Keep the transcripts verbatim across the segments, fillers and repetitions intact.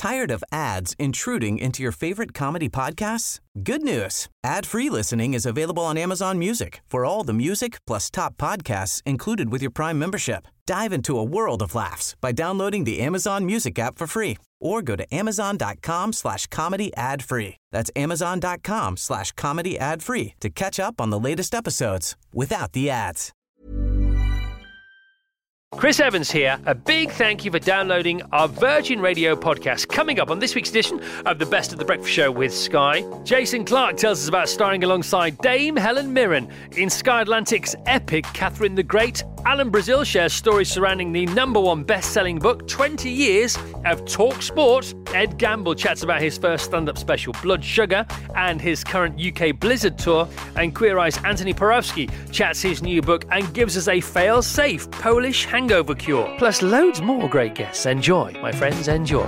Tired of ads intruding into your favorite comedy podcasts? Good news. Ad-free listening is available on Amazon Music for all the music plus top podcasts included with your Prime membership. Dive into a world of laughs by downloading the Amazon Music app for free or go to amazon.com slash comedy ad free. That's amazon.com slash comedy ad free to catch up on the latest episodes without the ads. Chris Evans here. A big thank you for downloading our Virgin Radio podcast. Coming up on this week's edition of the Best of the Breakfast Show with Sky, Jason Clark tells us about starring alongside Dame Helen Mirren in Sky Atlantic's epic Catherine the Great. Alan Brazil shares stories surrounding the number one best-selling book, twenty years of Talk Sport. Ed Gamble chats about his first stand-up special, Blood Sugar, and his current U K Blizzard tour. And Queer Eye's Anthony Porowski chats his new book and gives us a fail-safe Polish hangover cure. Plus loads more great guests. Enjoy, my friends, enjoy.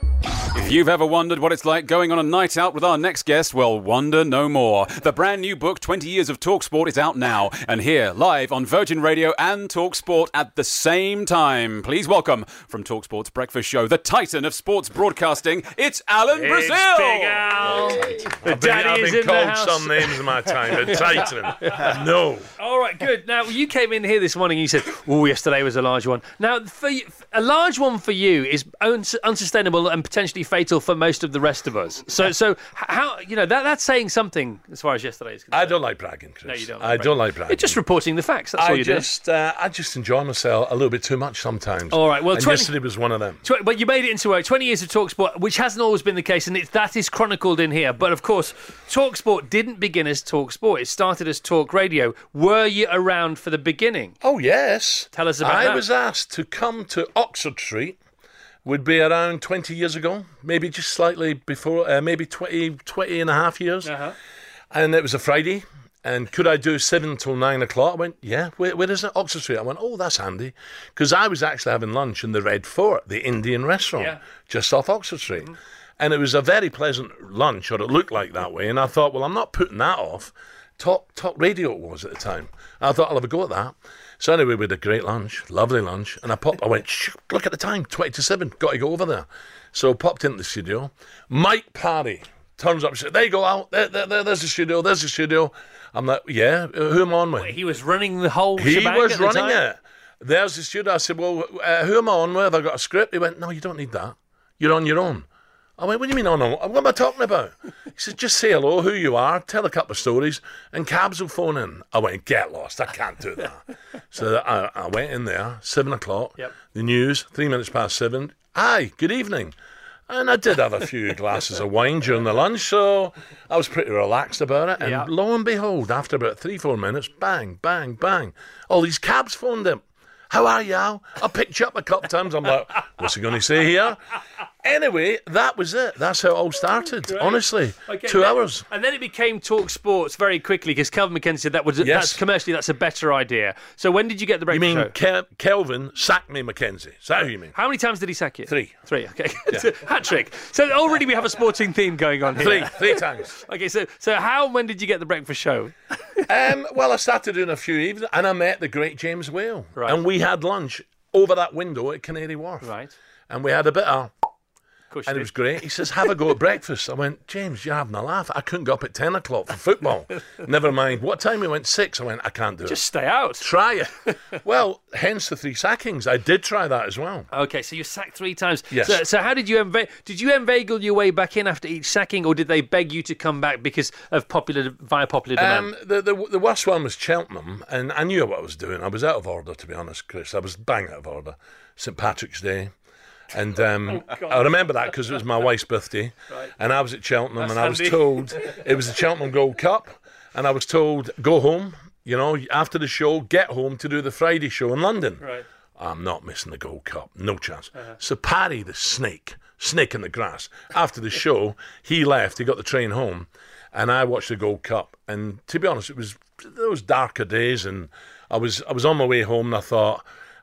If you've ever wondered what it's like going on a night out with our next guest, well, wonder no more. The brand new book, twenty years of TalkSport, is out now. And here, live on Virgin Radio and TalkSport at the same time. Please welcome, from TalkSport's breakfast show, the titan of sports broadcasting, it's Alan It's Brazil. Big Al. The I've been, daddy I've is been in the called house. some names in my time, but Titan, no. All right, good. Now, you came in here this morning and you said, oh, yesterday was a large one. Now, for you, a large one for you is uns- unsustainable and potentially fatal for most of the rest of us. So, so how, you know, that that's saying something as far as yesterday is concerned. I don't like bragging, Chris. No, you don't. I don't like bragging. You're just reporting the facts. That's I all you just, uh, I just enjoy myself a little bit too much sometimes. All right, well, and twenty yesterday was one of them. Tw- But you made it into uh, twenty years of TalkSport, which hasn't always been the case, and it, that is chronicled in here. But of course, TalkSport didn't begin as TalkSport. It started as Talk Radio. Were you around for the beginning? Oh, yes. Tell us about I that. was asked to come to Oxford Street, would be around twenty years ago, maybe just slightly before, uh, maybe twenty, twenty and a half years. Uh-huh. And it was a Friday. And could I do seven till nine o'clock? I went, yeah. Where, where is it? Oxford Street. I went, oh, that's handy. Because I was actually having lunch in the Red Fort, the Indian restaurant, Yeah. just off Oxford Street. Mm-hmm. And it was a very pleasant lunch, or it looked like that way. And I thought, well, I'm not putting that off. Talk, talk radio it was at the time. I thought I'll have a go at that. So anyway, we had a great lunch, lovely lunch. And I popped, I went, shh, look at the time, twenty to seven, got to go over there. So I popped into the studio. Mike Parry turns up and said, there you go, Al, there, there, there, there's the studio, there's the studio. I'm like, yeah, who am I on with? He was running the whole He shebang was at the running time? it. There's the studio. I said, well, uh, who am I on with? I got a script. He went, no, you don't need that. You're on your own. I went, what do you mean on on? What am I talking about? He said, just say hello, who you are, tell a couple of stories, and cabs will phone in. I went, get lost, I can't do that. So I, I went in there, seven o'clock, Yep. the news, three minutes past seven. Hi, good evening. And I did have a few glasses of wine during the lunch, so I was pretty relaxed about it. And Yeah. lo and behold, after about three, four minutes, bang, bang, bang, all these cabs phoned in. How are you, Al? I picked you up a couple of times. I'm like, what's he going to say here? Anyway, that was it. That's how it all started, Great. honestly. Okay, Two then- hours. And then it became Talk Sports very quickly because Kelvin McKenzie said that was Yes. that's commercially that's a better idea. So when did you get the You breakfast mean show? Ke- Kelvin sacked me, Mackenzie? Is that who you mean? How many times did he sack you? Three. Three, okay. Hat trick. So already we have a sporting theme going on here. Three. Three times. Okay, so so how and when did you get the breakfast show? um, well, I started doing a few evenings, and I met the great James Whale. Right. And we had lunch over that window at Canary Wharf. Right. And we had a bit of... Of course you And it did. was great. He says, have a go at breakfast. I went, James, you're having a laugh. I couldn't go up at ten o'clock for football. Never mind. What time? He went, six. I went, I can't do Just it. stay out. Try it. Well, hence the three sackings. I did try that as well. Okay, so you sacked three times. Yes. So, so how did you inva- did you inveigle your way back in after each sacking, or did they beg you to come back because of popular via popular demand? Um, the, the the worst one was Cheltenham, and I knew what I was doing. I was out of order, to be honest, Chris. I was bang out of order. Saint Patrick's Day. And um, Oh, I remember that because it was my wife's birthday. Right. And I was at Cheltenham, That's and I was handy. told it was the Cheltenham Gold Cup. And I was told, go home, you know, after the show, get home to do the Friday show in London. Right. I'm not missing the Gold Cup, no chance. So Paddy, the snake, snake in the grass, after the show, he left, he got the train home, and I watched the Gold Cup. And to be honest, it was those darker days, and I was I was on my way home, and I thought,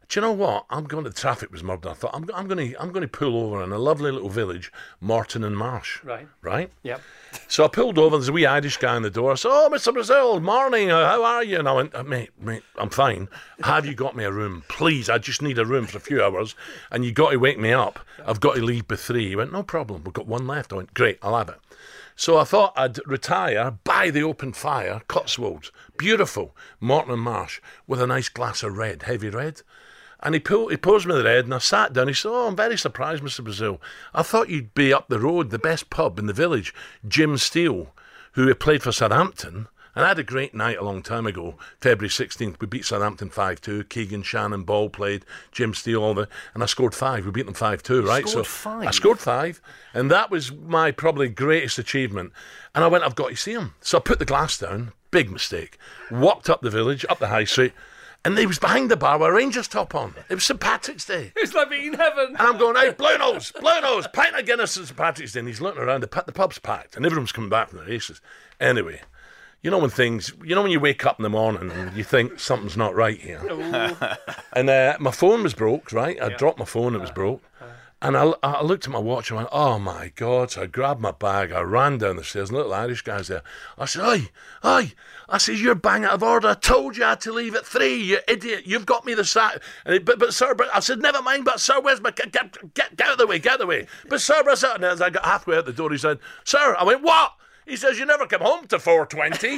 do you know what? I'm going to, the traffic was murder. I thought, I'm, I'm going to I'm going to pull over in a lovely little village, Morton and Marsh. Right. Right? Yep. So I pulled over, there's a wee Irish guy in the door. I said, oh, Mister Brazil, morning, uh, how are you? And I went, uh, mate, mate, I'm fine. Have you got me a room? Please, I just need a room for a few hours, and you got to wake me up. I've got to leave by three. He went, no problem, we've got one left. I went, great, I'll have it. So I thought I'd retire by the open fire, Cotswolds, beautiful, Morton and Marsh, with a nice glass of red, heavy red. And he pulled, he posed me the red, and I sat down. He said, oh, I'm very surprised, Mister Brazil. I thought you'd be up the road, the best pub in the village, Jim Steele, who had played for Southampton. And I had a great night a long time ago, February sixteenth. We beat Southampton five two. Keegan Shannon, Ball played, Jim Steele, all the, and I scored five. We beat them five two, right? Scored so five? I scored five, and that was my probably greatest achievement. And I went, I've got to see him. So I put the glass down, big mistake, walked up the village, up the high street, and he was behind the bar with a Rangers top on. It was Saint Patrick's Day. It's like being in heaven. And I'm going, hey, Blue Nose, Blue Nose, pint of Guinness at Saint Patrick's Day. And he's looking around, the, the pub's packed, and everyone's coming back from the races. Anyway, you know when things, you know when you wake up in the morning and you think something's not right here. And uh, my phone was broke, right? I Yeah. dropped my phone, it was broke. And I, I looked at my watch and went, oh my God. So I grabbed my bag, I ran down the stairs, and the little Irish guy's there. I said, oi, oi. I said, you're bang out of order. I told you I had to leave at three, you idiot. You've got me the sack. And he, but, but sir, but I said, never mind, but sir, where's my, get, get, get, get out of the way, get out of the way. But sir, but sir, and as I got halfway out the door, he said, sir, I went, what? He says, you never come home to four twenty.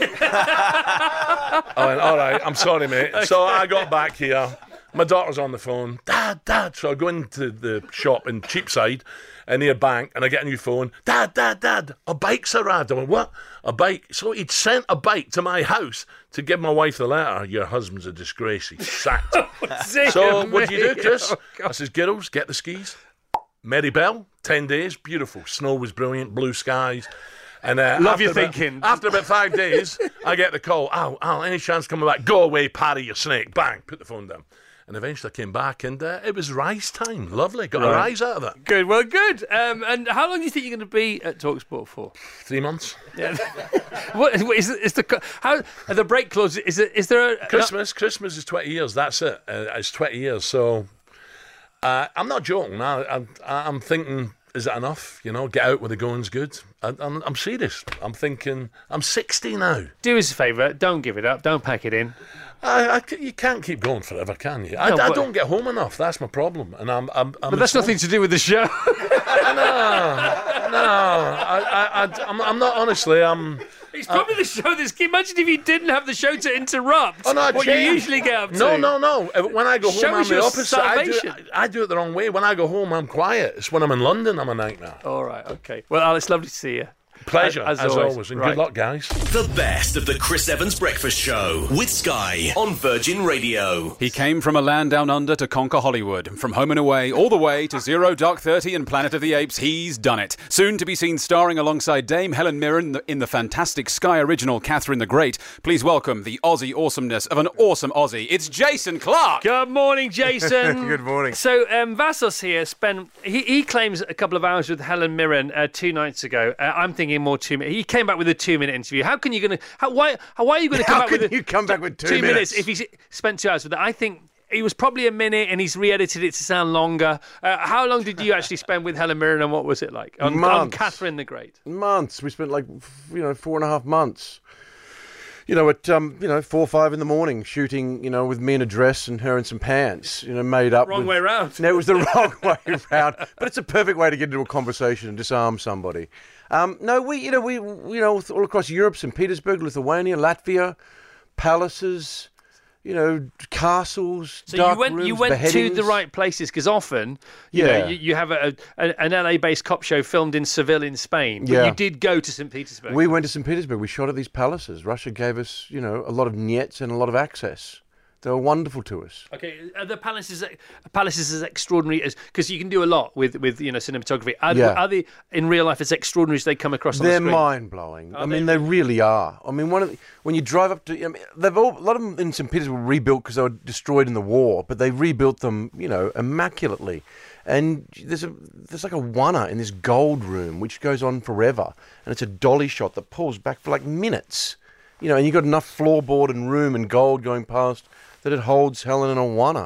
I went, all right, I'm sorry, mate. Okay. So I got back here. My daughter's on the phone. Dad, Dad. So I go into the shop in Cheapside, near Bank, and I get a new phone. Dad, Dad, Dad, a bike's arrived. I went, what? A bike? So he'd sent a bike to my house to give my wife the letter. Your husband's a disgrace. He's sacked. So what do you do, Chris? Oh, I says, girls, get the skis. Mary Bell, ten days, beautiful. Snow was brilliant, blue skies. And uh, love your about, thinking. After about five days, I get the call. Al, Al, any chance coming back? Go away, Paddy, you snake. Bang, put the phone down. And eventually I came back, and uh, it was rise time. Lovely. Got right. a rise out of it. Good. Well, good. Um, and how long do you think you're going to be at TalkSport for? Three months. Yeah. What is, is the how the break clause? Is it? Is there a Christmas? Christmas is twenty years. That's it. Uh, it's twenty years. So uh, I'm not joking. I, I, I'm thinking, is it enough? You know, get out where the going's good. I, I'm, I'm serious. I'm thinking. I'm sixty now. Do us a favour. Don't give it up. Don't pack it in. I, I, you can't keep going forever, can you? I, no, I don't get home enough. That's my problem, and I'm. I'm, I'm but that's nothing to do with the show. no, no. I, I, I, I'm, I'm not. Honestly, I'm. It's probably uh, the show that's. Imagine if you didn't have the show to interrupt. Oh no, what change. you usually get up to. No, no, no. When I go home, show I'm the opposite. I do, salvation. I, I do it the wrong way. When I go home, I'm quiet. It's when I'm in London, I'm a nightmare. All right, okay. Well, Al, it's lovely to see you. Pleasure, as, as, as always. always. And right. good luck, guys. The best of the Chris Evans Breakfast Show with Sky on Virgin Radio. He came from a land down under to conquer Hollywood. From Home and Away all the way to Zero Dark Thirty and Planet of the Apes, he's done it. Soon to be seen starring alongside Dame Helen Mirren in the fantastic Sky original Catherine the Great. Please welcome the Aussie awesomeness of an awesome Aussie. It's Jason Clark. Good morning, Jason. Good morning. So um, Vassos here spent, he, he claims a couple of hours with Helen Mirren uh, two nights ago. Uh, I'm thinking more two minutes. He came back with a two-minute interview. How can you going to? How why? How why are you going to come how back can with? you a, come back with two, two minutes? minutes if he spent two hours with it? I think it was probably a minute, and he's re-edited it to sound longer. Uh, how long did you actually spend with Helen Mirren, and what was it like on, on Catherine the Great? Months. We spent like you know four and a half months. You know, at um, you know four or five in the morning, shooting. You know, with me in a dress and her in some pants. You know, made up. Wrong with, way round. No, it was the wrong way round. But it's a perfect way to get into a conversation and disarm somebody. Um, no, we you know we you know all across Europe, Saint Petersburg, Lithuania, Latvia, palaces. You know, castles, so dark you went rooms, you went beheadings. to the right places, because often you yeah. know you, you have a, a an L A-based cop show filmed in Seville in Spain, but yeah. you did go to Saint Petersburg. We went to Saint Petersburg. We shot at these palaces. Russia gave us, you know, a lot of niets and a lot of access. They were wonderful to us. Okay, are the palaces palaces as extraordinary as, because you can do a lot with, with you know cinematography. Are, yeah. are they in real life as extraordinary as they come across on They're the screen? mind blowing. I they? mean, they really are. I mean, one of the, when you drive up to, I mean, they've all, a lot of them in Saint Petersburg were rebuilt because they were destroyed in the war, but they rebuilt them, you know, immaculately. And there's a there's like a wanna in this gold room which goes on forever, and it's a dolly shot that pulls back for like minutes, you know, and you've got enough floorboard and room and gold going past that it holds Helen and Awana.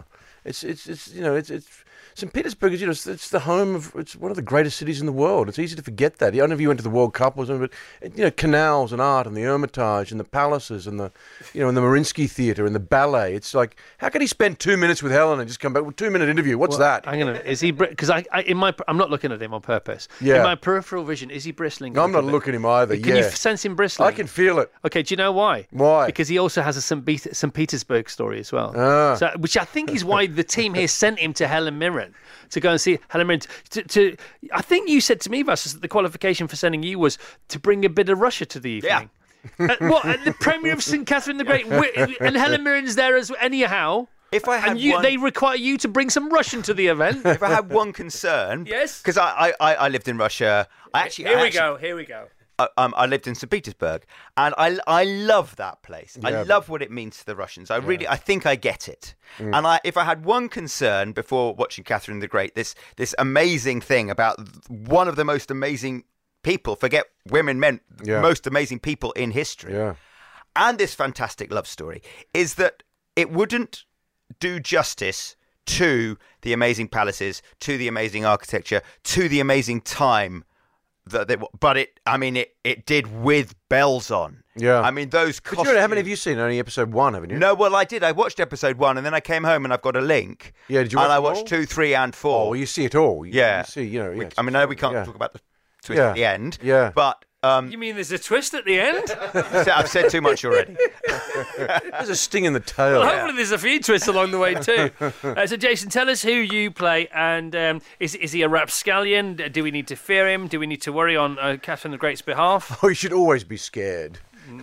It's it's it's you know it's it's Saint Petersburg is you know it's, it's the home of it's one of the greatest cities in the world. It's easy to forget that. I don't know if you went to the World Cup or something, but you know canals and art and the Hermitage and the palaces and the you know and the Mariinsky Theatre and the ballet. It's like how could he spend two minutes with Helen and just come back with two minute interview? What's well, that? I'm gonna is he because I, I in my I'm not looking at him on purpose. Yeah. In my peripheral vision, is he bristling? No, I'm not bit? looking at him either. Can yeah. you sense him bristling? I can feel it. Okay, do you know why? Why? Because he also has a Saint Saint Petersburg story as well. Ah. So, which I think is why the team here sent him to Helen Mirren to go and see Helen Mirren. To, to I think you said to me, Vassos, that the qualification for sending you was to bring a bit of Russia to the evening. Yeah. uh, what? At the Premier of Saint Catherine the Great, and Helen Mirren's there as anyhow. If I had and you, one... they require you to bring some Russian to the event. If I had one concern, yes, because I, I I lived in Russia. I actually here I we actually, go. Here we go. I, um, I lived in Saint Petersburg, and I, I love that place. Yeah, I love what it means to the Russians. I really, I think I get it. Mm. And I, if I had one concern before watching Catherine the Great, this this amazing thing about one of the most amazing people, forget women, men, yeah. most amazing people in history, yeah. and this fantastic love story, is that it wouldn't do justice to the amazing palaces, to the amazing architecture, to the amazing time. That they, but it, I mean, it, it did with bells on. Yeah. I mean, those But costumes. you know, how many have you seen? Only episode one, haven't you? No, well, I did. I watched episode one, and then I came home and I've got a link. Yeah, did you watch And I them watched all? two, three, and four. Oh, well, you see it all. You, yeah. You see, you know. We, Yeah, I mean, I know we can't yeah. talk about the twist Yeah. at the end. Yeah. But um, You mean there's a twist at the end? so I've said too much already. There's a sting in the tail. Well, hopefully there's a few twists along the way too. Uh, so, Jason, tell us who you play, and um, is is he a rapscallion? Do we need to fear him? Do we need to worry on uh, Catherine the Great's behalf? Oh, you should always be scared.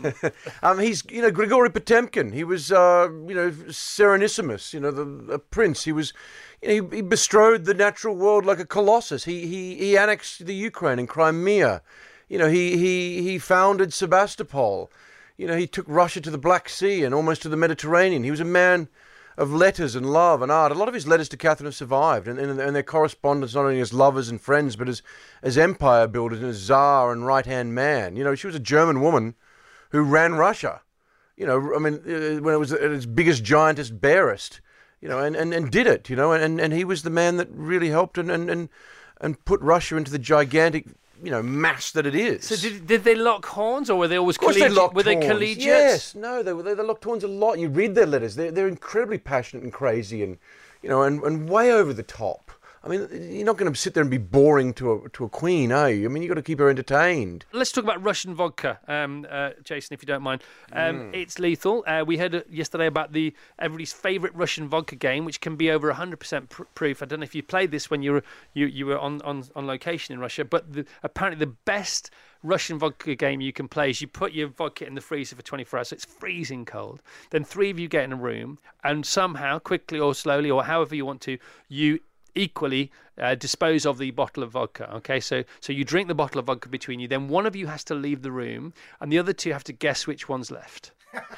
um, he's, you know, Grigory Potemkin. He was, uh, you know, Serenissimius. You know, the a prince. He was, you know, he, he bestrode the natural world like a colossus. He he he annexed the Ukraine and Crimea. You know, he he he founded Sebastopol. You know, he took Russia to the Black Sea and almost to the Mediterranean. He was a man of letters and love and art. A lot of his letters to Catherine have survived, and, and, and their correspondence not only as lovers and friends, but as as empire builders and as czar and right-hand man. You know, she was a German woman who ran Russia. You know, I mean, when it was at its biggest, giantest, barest. You know, and, and, and did it. You know, and, and he was the man that really helped and, and, and, and put Russia into the gigantic, you know, mass that it is. So did, did they lock horns, or were they always Of course collegiate? they locked were they horns. collegiate? Yes, no, they, they, they locked horns a lot. You read their letters; they're they're incredibly passionate and crazy, and you know, and, and way over the top. I mean, you're not going to sit there and be boring to a to a queen, are you? I mean, you've got to keep her entertained. Let's talk about Russian vodka, um, uh, Jason, if you don't mind. Um, Mm. It's lethal. Uh, we heard yesterday about the everybody's favourite Russian vodka game, which can be over one hundred percent pr- proof. I don't know if you played this when you were you, you were on, on, on location in Russia, but the, apparently the best Russian vodka game you can play is you put your vodka in the freezer for twenty-four hours, so it's freezing cold. Then three of you get in a room, and somehow, quickly or slowly, or however you want to, you equally uh, dispose of the bottle of vodka. Okay, so so you drink the bottle of vodka between you, then one of you has to leave the room and the other two have to guess which one's left.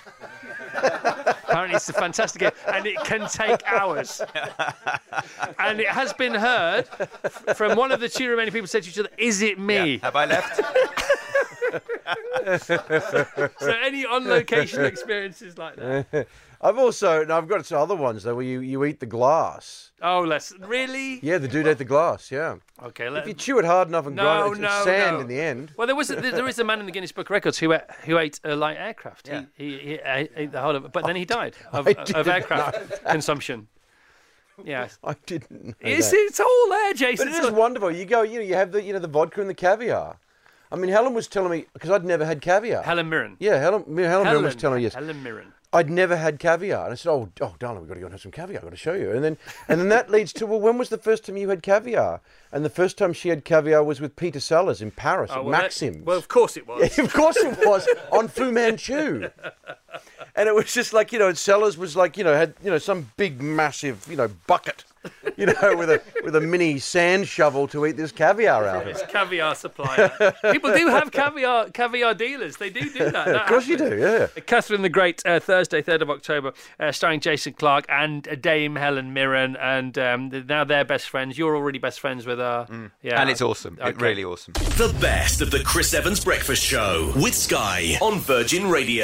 Apparently it's a fantastic game and it can take hours. And it has been heard from one of the two remaining people said to each other, is it me? Yeah. Have I left? So any on location experiences like that? I've also, no, I've got some other ones though, where you, you eat the glass. Oh, let's really? Yeah, the dude ate the glass. Yeah. Okay, let If you chew it hard enough and No, grind it, it's no, sand no. in the end. Well, there was a, there is a man in the Guinness Book of Records who ate, who ate a light aircraft. Yeah. He, he, he ate, ate the whole of it, but then he died of, I of didn't aircraft consumption. Yes, I didn't know it's, that. it's all there, Jason. But it It's is all- wonderful. You go, you know, you have the, you know, the vodka and the caviar. I mean, Helen was telling me because I'd never had caviar. Helen Mirren. Yeah, Helen. me- Helen, Mirren was telling me yes. Helen Mirren. I'd never had caviar, and I said, "Oh, oh, darling, we've got to go and have some caviar. I've got to show you." And then, and then that leads to, well, when was the first time you had caviar? And the first time she had caviar was with Peter Sellers in Paris Oh, at well, that- Maxim's. well, of course it was. Of course it was on Fu Manchu. And it was just like, you know, Sellers was like, you know, had, you know, some big, massive, you know, bucket, you know, with a with a mini sand shovel to eat this caviar out of. It's caviar supplier. People do have caviar caviar dealers. They do do that. that Of course you happens. do, yeah. Catherine the Great, uh, Thursday, third of October, uh, starring Jason Clarke and Dame Helen Mirren, and um, now they're best friends. You're already best friends with her. Mm. Yeah, And it's awesome. Okay. It's really awesome. The best of the Chris Evans Breakfast Show with Sky on Virgin Radio.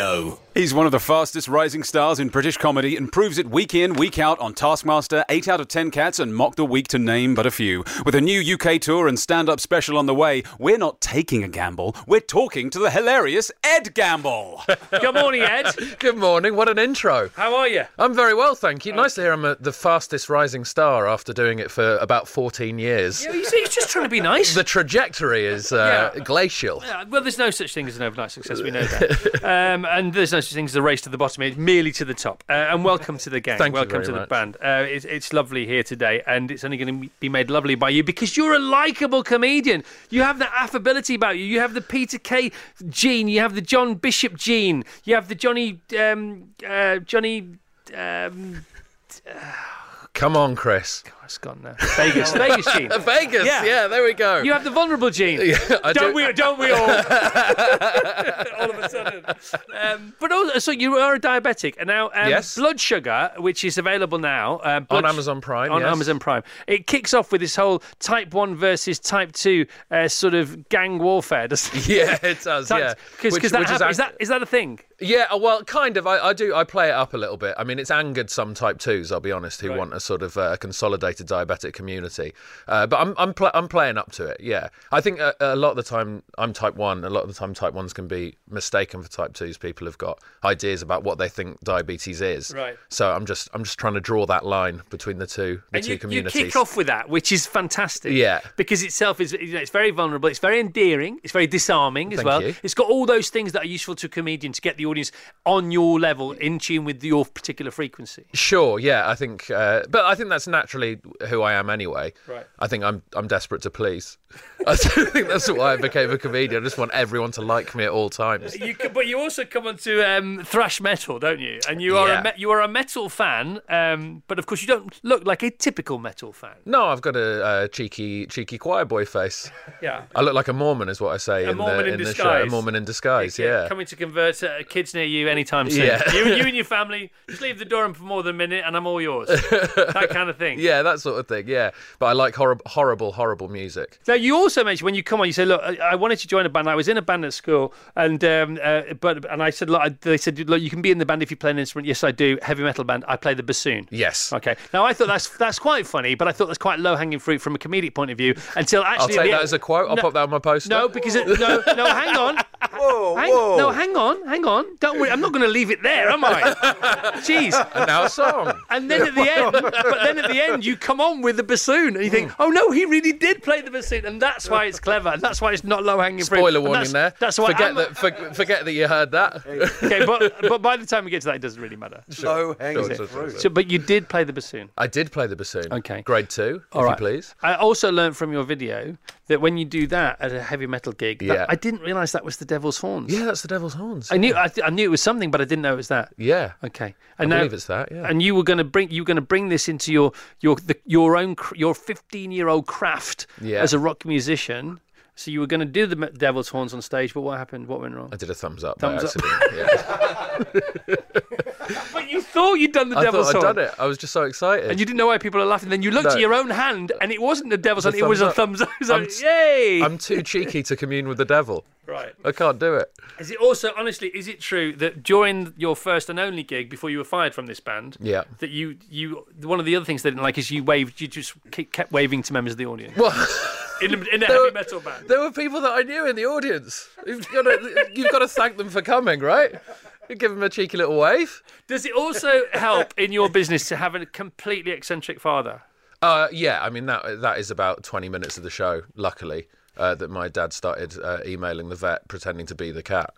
He's one of the fastest rising stars in British comedy and proves it week in, week out on Taskmaster, eight out of ten Cats and Mock the Week to name but a few. With a new U K tour and stand-up special on the way, we're not taking a gamble, we're talking to the hilarious Ed Gamble. Good morning, Ed. Good morning. What an intro. How are you? I'm very well, thank you. Nice to hear I'm a, the fastest rising star after doing it for about fourteen years. Yeah, you see, he's just trying to be nice. The trajectory is uh, Yeah. glacial. Yeah, well, there's no such thing as an overnight success, we know that. um, and there's no such thing as a race to the bottom, it's merely to the top. Uh, and welcome to the gang. Thank you welcome very to the much. band. Uh, it's, it's lovely here today, and it's only going to be made lovely by you because you're a likeable comedian. You have that affability about you. You have the Peter Kay gene. You have the John Bishop gene. You have the Johnny... Um, uh, Johnny... Um, Come on, Chris. oh, it's gone now. Vegas. Vegas gene. Vegas. Yeah. Yeah. there we go. You have the vulnerable gene. Yeah, I don't do. we? Don't we all? all of a sudden. Um, but also, so you are a diabetic, and now um, Yes. blood sugar, which is available now uh, blood On sh- Amazon Prime, On yes. Amazon Prime, it kicks off with this whole type one versus type two uh, sort of gang warfare. Doesn't it? Yeah, it does. Yeah, because Which- that, which happen- is, ac- that is that a thing? Yeah, uh, well, kind of. I, I do. I play it up a little bit. I mean, it's angered some type twos. I'll be honest, who Right. want a sort of uh, consolidated diabetic community. Uh, but I'm I'm, pl- I'm playing up to it. Yeah, I think a, a lot of the time I'm type one. A lot of the time type ones can be mistaken for type twos. People have got ideas about what they think diabetes is. Right. So I'm just I'm just trying to draw that line between the two the And two you, you communities. kick off with that, which is fantastic. Yeah. Because itself is, you know, it's very vulnerable, it's very endearing, it's very disarming as Thank well. you. It's got all those things that are useful to a comedian to get the audience on your level, in tune with your particular frequency. Sure, yeah, I think, uh, but I think that's naturally who I am anyway. Right. I think I'm I'm desperate to please. I think that's why I became a comedian. I just want everyone to like me at all times. You, c- but you also come onto um, thrash metal, don't you? And you are Yeah. a me- you are a metal fan, um, but of course you don't look like a typical metal fan. No, I've got a, uh cheeky cheeky choir boy face. Yeah. I look like a Mormon, is what I say A in Mormon the in in the show. disguise. A Mormon in disguise. Yeah. Coming to convert uh, kids near you anytime soon. Yeah. You, you and your family, just leave the door open for more than a minute and I'm all yours. That kind of thing. Yeah, that sort of thing. Yeah, but I like horrible, horrible, horrible music. Now, you also mentioned when you come on, you say, "Look, I, I wanted to join a band. I was in a band at school, and um, uh, but and I said, look, I, they said, look, you can be in the band if you play an instrument. Yes, I do. Heavy metal band. I play the bassoon. Yes. Okay. Now, I thought that's that's quite funny, but I thought that's quite low hanging fruit from a comedic point of view. Until I'll actually, take the- that as a quote. I'll No, pop that on my poster. No, because it, no, no, hang on. Whoa, Hang, whoa. no, hang on, hang on. Don't worry. I'm not going to leave it there, am I? Jeez. And now a song. And then at the end, but then at the end, you come on with the bassoon, and you think, oh no, he really did play the bassoon, and that's why it's clever, and that's why it's not low hanging fruit. Spoiler And warning that's, there. That's why. forget I'm- that. For, forget that you heard that. Okay, but but by the time we get to that, it doesn't really matter. Low hanging Sure, sure, fruit. So, but you did play the bassoon. I did play the bassoon. Okay. Grade two, if All right. you please. I also learned from your video that when you do that at a heavy metal gig, that- Yeah. I didn't realise that was the Devil's Horns. Yeah, that's the Devil's Horns. I knew I, th- I knew it was something, but I didn't know it was that. Yeah. Okay, I and now, believe it's that, yeah. And you were going to bring you were going to bring this into your your the, your own cr- your fifteen year old craft Yeah. as a rock musician. So you were going to do the Me- Devil's Horns on stage, but what happened? What went wrong? I did a thumbs up Thumbs by up. accident. Yeah. But you thought you'd done the I Devil's thought I'd Horn. done it. I was just so excited. And you didn't know why people are laughing. Then you looked No. at your own hand, and it wasn't the Devil's The Horn. It was a thumbs thumbs up. up. It was like, I'm t- yay! I'm too cheeky to commune with the devil. Right. I can't do it. Is it also, honestly, is it true that during your first and only gig before you were fired from this band, Yeah. that you, you one of the other things they didn't like is you waved, you just ke- kept waving to members of the audience Well, in a, in a there heavy were- metal band? there were people that I knew in the audience. You've got to, you've got to thank them for coming, right? You give them a cheeky little wave. Does it also help in your business to have a completely eccentric father? Uh, yeah, I mean that that is about twenty minutes of the show. Luckily, uh, that my dad started uh, emailing the vet pretending to be the cat.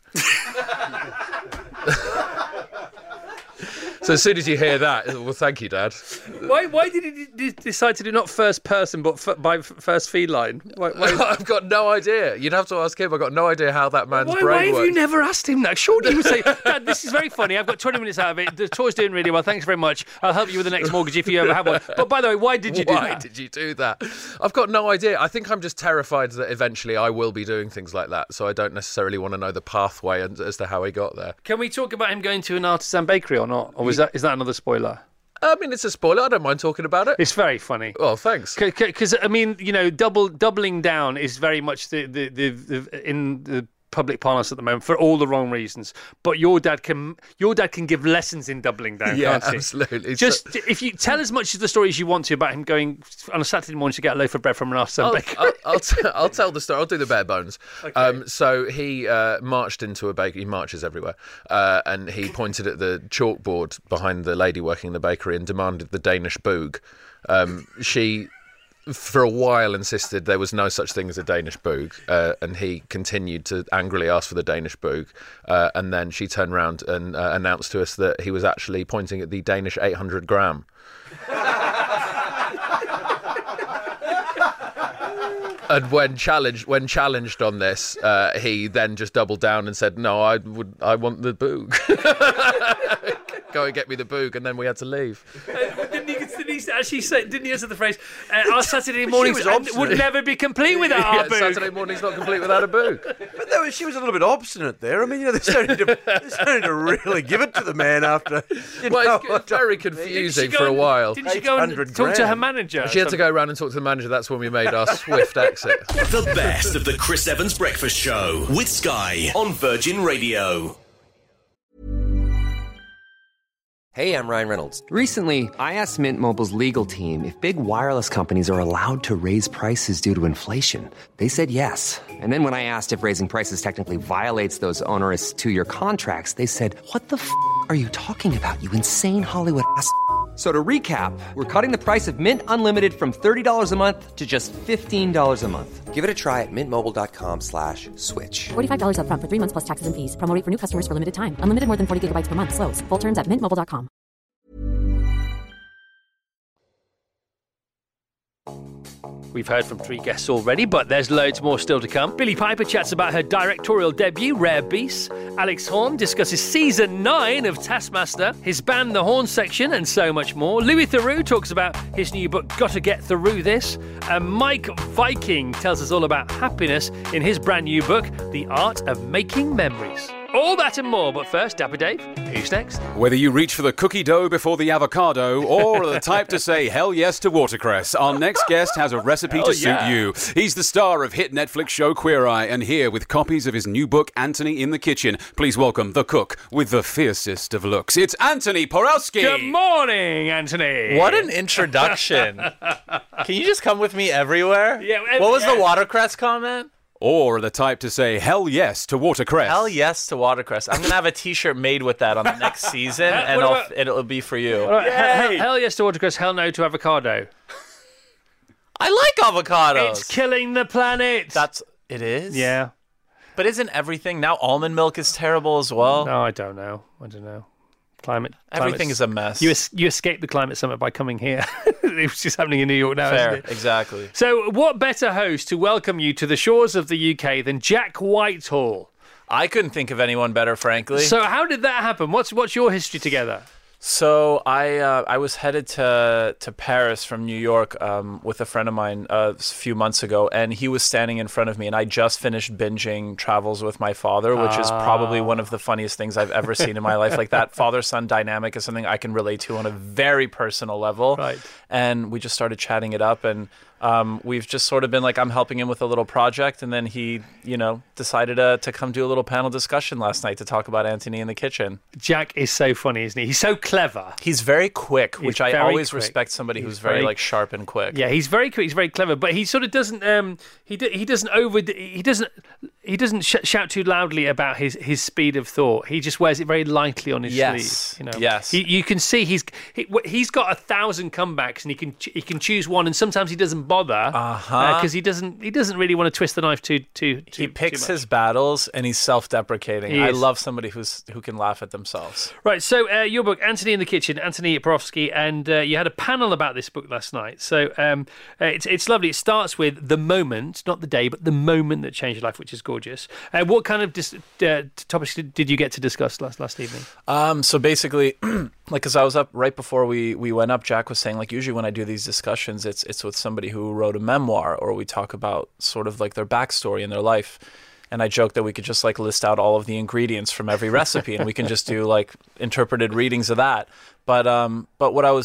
So as soon as you hear that, well, thank you, Dad. Why why did he d- decide to do not first person but f- by f- first feline? Why, why, I've got no idea. You'd have to ask him. I've got no idea how that man's why, brain why have works. you never asked him that? Surely he would say, Dad, this is very funny. I've got twenty minutes out of it. The tour's doing really well. Thanks very much. I'll help you with the next mortgage if you ever have one. But by the way, why did you do Why that? did you do that? I've got no idea. I think I'm just terrified that eventually I will be doing things like that. So I don't necessarily want to know the pathway and- as to how he got there. Can we talk about him going to an artisan bakery or not? Or was that is that another spoiler? I mean, it's a spoiler. I don't mind talking about it. It's very funny. Oh, thanks. Because I mean, you know, double doubling down is very much the the, the, the in the public parlance at the moment for all the wrong reasons. But your dad can your dad can give lessons in doubling down, Yeah, can't he? absolutely. Just if you tell as much of the story as you want to about him going on a Saturday morning to get a loaf of bread from an artisan I'll, bakery. I'll, I'll, t- I'll tell the story. I'll do the bare bones. Okay. Um, so he uh, marched into a bakery. He marches everywhere. Uh, and he pointed at the chalkboard behind the lady working in the bakery and demanded the Danish boog. Um, she... for a while insisted there was no such thing as a Danish boog, uh, and he continued to angrily ask for the Danish boog, uh, and then she turned around and uh, announced to us that he was actually pointing at the Danish eight hundred gram. And when challenged, when challenged on this, uh, he then just doubled down and said, "No, I would, I want the boog. Go and get me the boog." And then we had to leave. Uh, didn't, he, didn't he actually say? Didn't he answer the phrase? Uh, our Saturday mornings was and obstinate. would never be complete without Yeah, our boog. Saturday morning's not complete without a boog. But there was, she was a little bit obstinate there. I mean, you know, there's no need to, there's no need to really give it to the man after. You know Well, it's what very I mean? confusing Didn't she for go a and- while. Didn't she go and eight hundred talk to her grand. manager? She had to go around and talk to the manager. That's when we made our swift exit. The best of the Chris Evans Breakfast Show with Sky on Virgin Radio. Hey, I'm Ryan Reynolds. Recently, I asked Mint Mobile's legal team if big wireless companies are allowed to raise prices due to inflation. They said yes. And then when I asked if raising prices technically violates those onerous two-year contracts, they said, "What the f*** are you talking about, you insane Hollywood ass?" So to recap, we're cutting the price of Mint Unlimited from thirty dollars a month to just fifteen dollars a month. Give it a try at mintmobile.com slash switch. forty-five dollars up front for three months plus taxes and fees. Promo rate for new customers for limited time. Unlimited more than forty gigabytes per month. Slows full terms at mint mobile dot com. We've heard from three guests already, but there's loads more still to come. Billie Piper chats about her directorial debut, Rare Beasts. Alex Horn discusses season nine of Taskmaster, his band The Horn Section, and so much more. Louis Theroux talks about his new book, Gotta Get Through This. And Mike Viking tells us all about happiness in his brand new book, The Art of Making Memories. All that and more, but first, Dapper Dave, who's next? Whether you reach for the cookie dough before the avocado or are the type to say hell yes to watercress, our next guest has a recipe Hell to suit yeah. you. He's the star of hit Netflix show Queer Eye, and here with copies of his new book, Anthony in the Kitchen. Please welcome the cook with the fiercest of looks. It's Anthony Porowski. Good morning, Anthony. What an introduction. Can you just come with me everywhere? Yeah, ev- What was yeah. the watercress comment? Or the type to say hell yes to watercress. Hell yes to watercress. I'm going to have a t-shirt made with that on the next season, and What I'll, about- it'll be for you. All right, hell, hell yes to watercress, hell no to avocado. I like avocados. It's killing the planet. That's, it is? Yeah. But isn't everything, now almond milk is terrible as well? No, I don't know. I don't know. Climate. Everything climate's- is a mess. You es- you escaped the climate summit by coming here. It was just happening in New York now, Fair, isn't it? exactly. So, what better host to welcome you to the shores of the U K than Jack Whitehall? I couldn't think of anyone better, frankly. So, how did that happen? What's what's your history together? So I uh, I was headed to to Paris from New York um, with a friend of mine uh, a few months ago, and he was standing in front of me, and I just finished binging Travels with My Father, which is probably one of the funniest things I've ever seen in my life. Like, that father-son dynamic is something I can relate to on a very personal level. Right. And we just started chatting it up, and um, we've just sort of been like, I'm helping him with a little project, and then he, you know, decided uh, to come do a little panel discussion last night to talk about Anthony in the Kitchen. Jack is so funny, isn't he? He's so clever. He's very quick, He's which I very always quick. respect somebody He's who's very, very- like sharp and quick. Yeah, he's very quick. He's very clever, but he sort of doesn't. Um, he do, he doesn't over. He doesn't. He doesn't sh- shout too loudly about his, his speed of thought. He just wears it very lightly on his Yes. sleeve. You know. Yes. He, you can see he's he, he's got a thousand comebacks, and he can ch- he can choose one, and sometimes he doesn't bother Uh-huh. because he doesn't he doesn't really want to twist the knife too too. too He picks too much. his battles, and he's self-deprecating. He I is. love somebody who's who can laugh at themselves. Right, so uh, your book, Anthony in the Kitchen, Anthony Porowski, and uh, you had a panel about this book last night. So um, uh, it's it's lovely. It starts with the moment, not the day, but the moment that changed your life, which is gorgeous. Uh, what kind of dis- uh, topics did, did you get to discuss last last evening? Um, so basically, like, as I was up right before we, we went up, Jack was saying, like, usually when I do these discussions, it's it's with somebody who wrote a memoir, or we talk about sort of like their backstory in their life. And I joked that we could just like list out all of the ingredients from every recipe, and we can just do like interpreted readings of that. But um, but what I was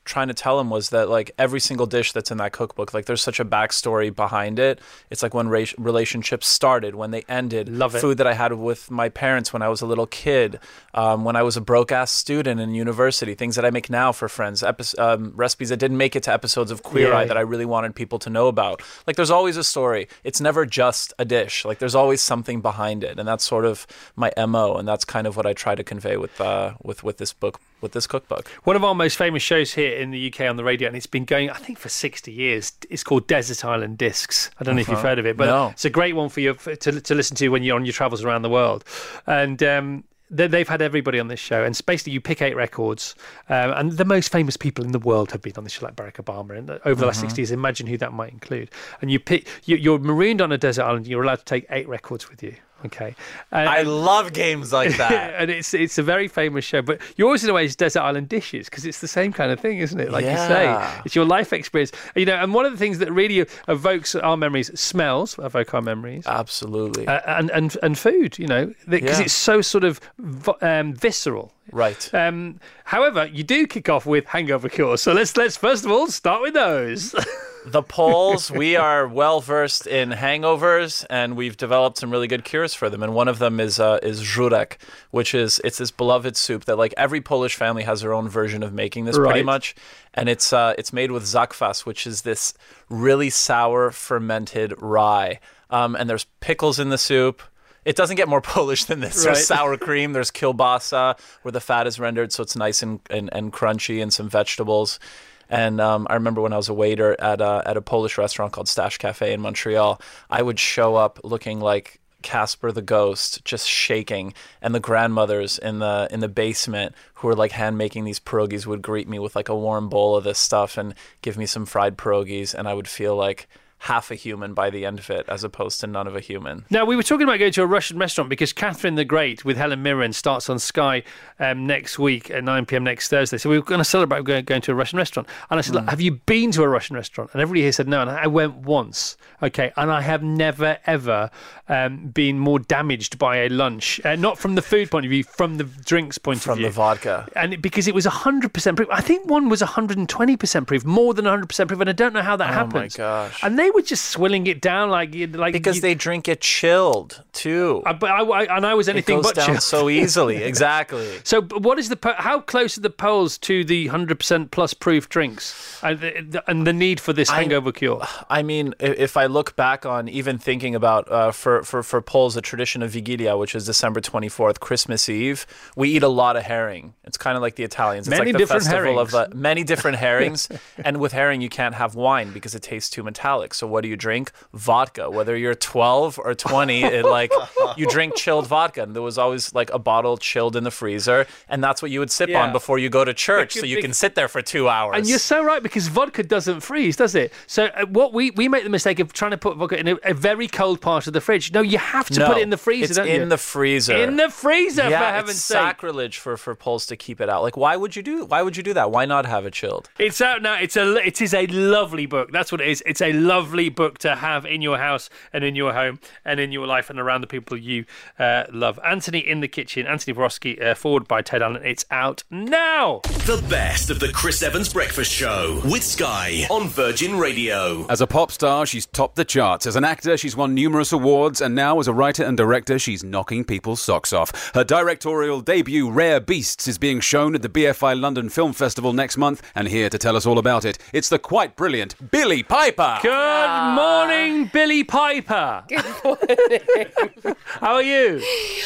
trying to tell him was that like every single dish that's in that cookbook, like there's such a backstory behind it. It's like when ra- relationships started, when they ended, Love it. food that I had with my parents when I was a little kid, um, when I was a broke ass student in university, things that I make now for friends, epi- um, recipes that didn't make it to episodes of Queer Yeah, Eye yeah. that I really wanted people to know about. Like there's always a story. It's never just a dish. Like there's always something behind it, and that's sort of my M O, and that's kind of what I try to convey with uh, with with this book, with this cookbook. One of our most famous shows here in the U K on the radio, and it's been going, I think, for sixty years. It's called Desert Island Discs. I don't know if you've Uh-huh. heard of it, but No. it's a great one for you for, to to listen to when you're on your travels around the world. And um, they, they've had everybody on this show, and it's basically you pick eight records, um, and the most famous people in the world have been on this show, like Barack Obama. And over the last Mhm. sixty years, imagine who that might include. And you pick, you, you're marooned on a desert island. You're allowed to take eight records with you. Okay, and, I love games like that. and it's it's a very famous show. But you always in a way it's Desert Island Dishes because it's the same kind of thing, isn't it? Like you say, Yeah. it's your life experience. You know, and one of the things that really evokes our memories, smells evoke our memories, Absolutely. uh, and and and food. You know, because Yeah. it's so sort of vo- um, visceral. Right. Um, however, you do kick off with hangover cures. So let's let's first of all start with those. The Poles, we are well versed in hangovers, and we've developed some really good cures for them. And one of them is uh, is żurek, which is it's this beloved soup that like every Polish family has their own version of making this pretty Right. much. And it's uh, it's made with zakwas, which is this really sour fermented rye. Um, and there's pickles in the soup. It doesn't get more Polish than this. Right. There's sour cream, there's kielbasa, where the fat is rendered so it's nice and, and, and crunchy, and some vegetables. And um, I remember when I was a waiter at a, at a Polish restaurant called Stash Cafe in Montreal, I would show up looking like Casper the Ghost, just shaking, and the grandmothers in the in the basement who were like hand making these pierogies would greet me with like a warm bowl of this stuff and give me some fried pierogies, and I would feel like half a human by the end of it, as opposed to none of a human. Now, we were talking about going to a Russian restaurant because Catherine the Great with Helen Mirren starts on Sky um, next week at nine p.m. next Thursday. So we were going to celebrate going, going to a Russian restaurant. And I said, look, have you been to a Russian restaurant? And everybody here said no. And I went once. Okay. And I have never, ever um, been more damaged by a lunch. Uh, not from the food point of view, from the drinks point From of view. the vodka. And it, because it was one hundred percent proof. I think one was one hundred twenty percent proof, more than one hundred percent proof. And I don't know how that Oh, my happens. gosh. And they were just swilling it down like like Because you- they drink it chilled, too. I, but I, I, and I was anything it goes but down chilled. so easily. Exactly. So, but what is the po- how close are the Poles to the one hundred percent plus proof drinks and the, the, and the need for this I- hangover cure? I mean, i- if I look back on even thinking about uh, for, for, for Poles, the tradition of Vigilia, which is December twenty-fourth, Christmas Eve, we eat a lot of herring. It's kind of like the Italians. It's Many like the different festival herrings. of uh, many different herrings. And with herring, you can't have wine because it tastes too metallic. So what do you drink? Vodka. Whether you're twelve or twenty, it, like you drink chilled vodka. And there was always like a bottle chilled in the freezer, and that's what you would sip Yeah. on before you go to church, so you Be- can sit there for two hours. And you're so right, because vodka doesn't freeze, does it? So uh, what we, we make the mistake of trying to put vodka in a, a very cold part of the fridge. No, you have to no, put it in the freezer, it's don't in you? the freezer. In the freezer, yeah, for heaven's it's sake. sacrilege for, for Poles to keep it out. Like, why would you do? Why would you do that? Why not have it chilled? It's out now. It's a it is a lovely book. That's what it is. It's a lovely book to have in your house and in your home and in your life and around the people you uh, love. Anthony in the Kitchen, Anthony Borowski, uh, forward by Ted Allen. It's out now. The best of the Chris Evans Breakfast Show with Sky on Virgin Radio. As a pop star, she's topped the charts. As an actor, she's won numerous awards, and now as a writer and director, she's knocking people's socks off. Her directorial debut, Rare Beasts, is being shown at the B F I London Film Festival next month, and here to tell us all about it, it's the quite brilliant Billie Piper. Good morning, Billie Piper. Good morning. How are you?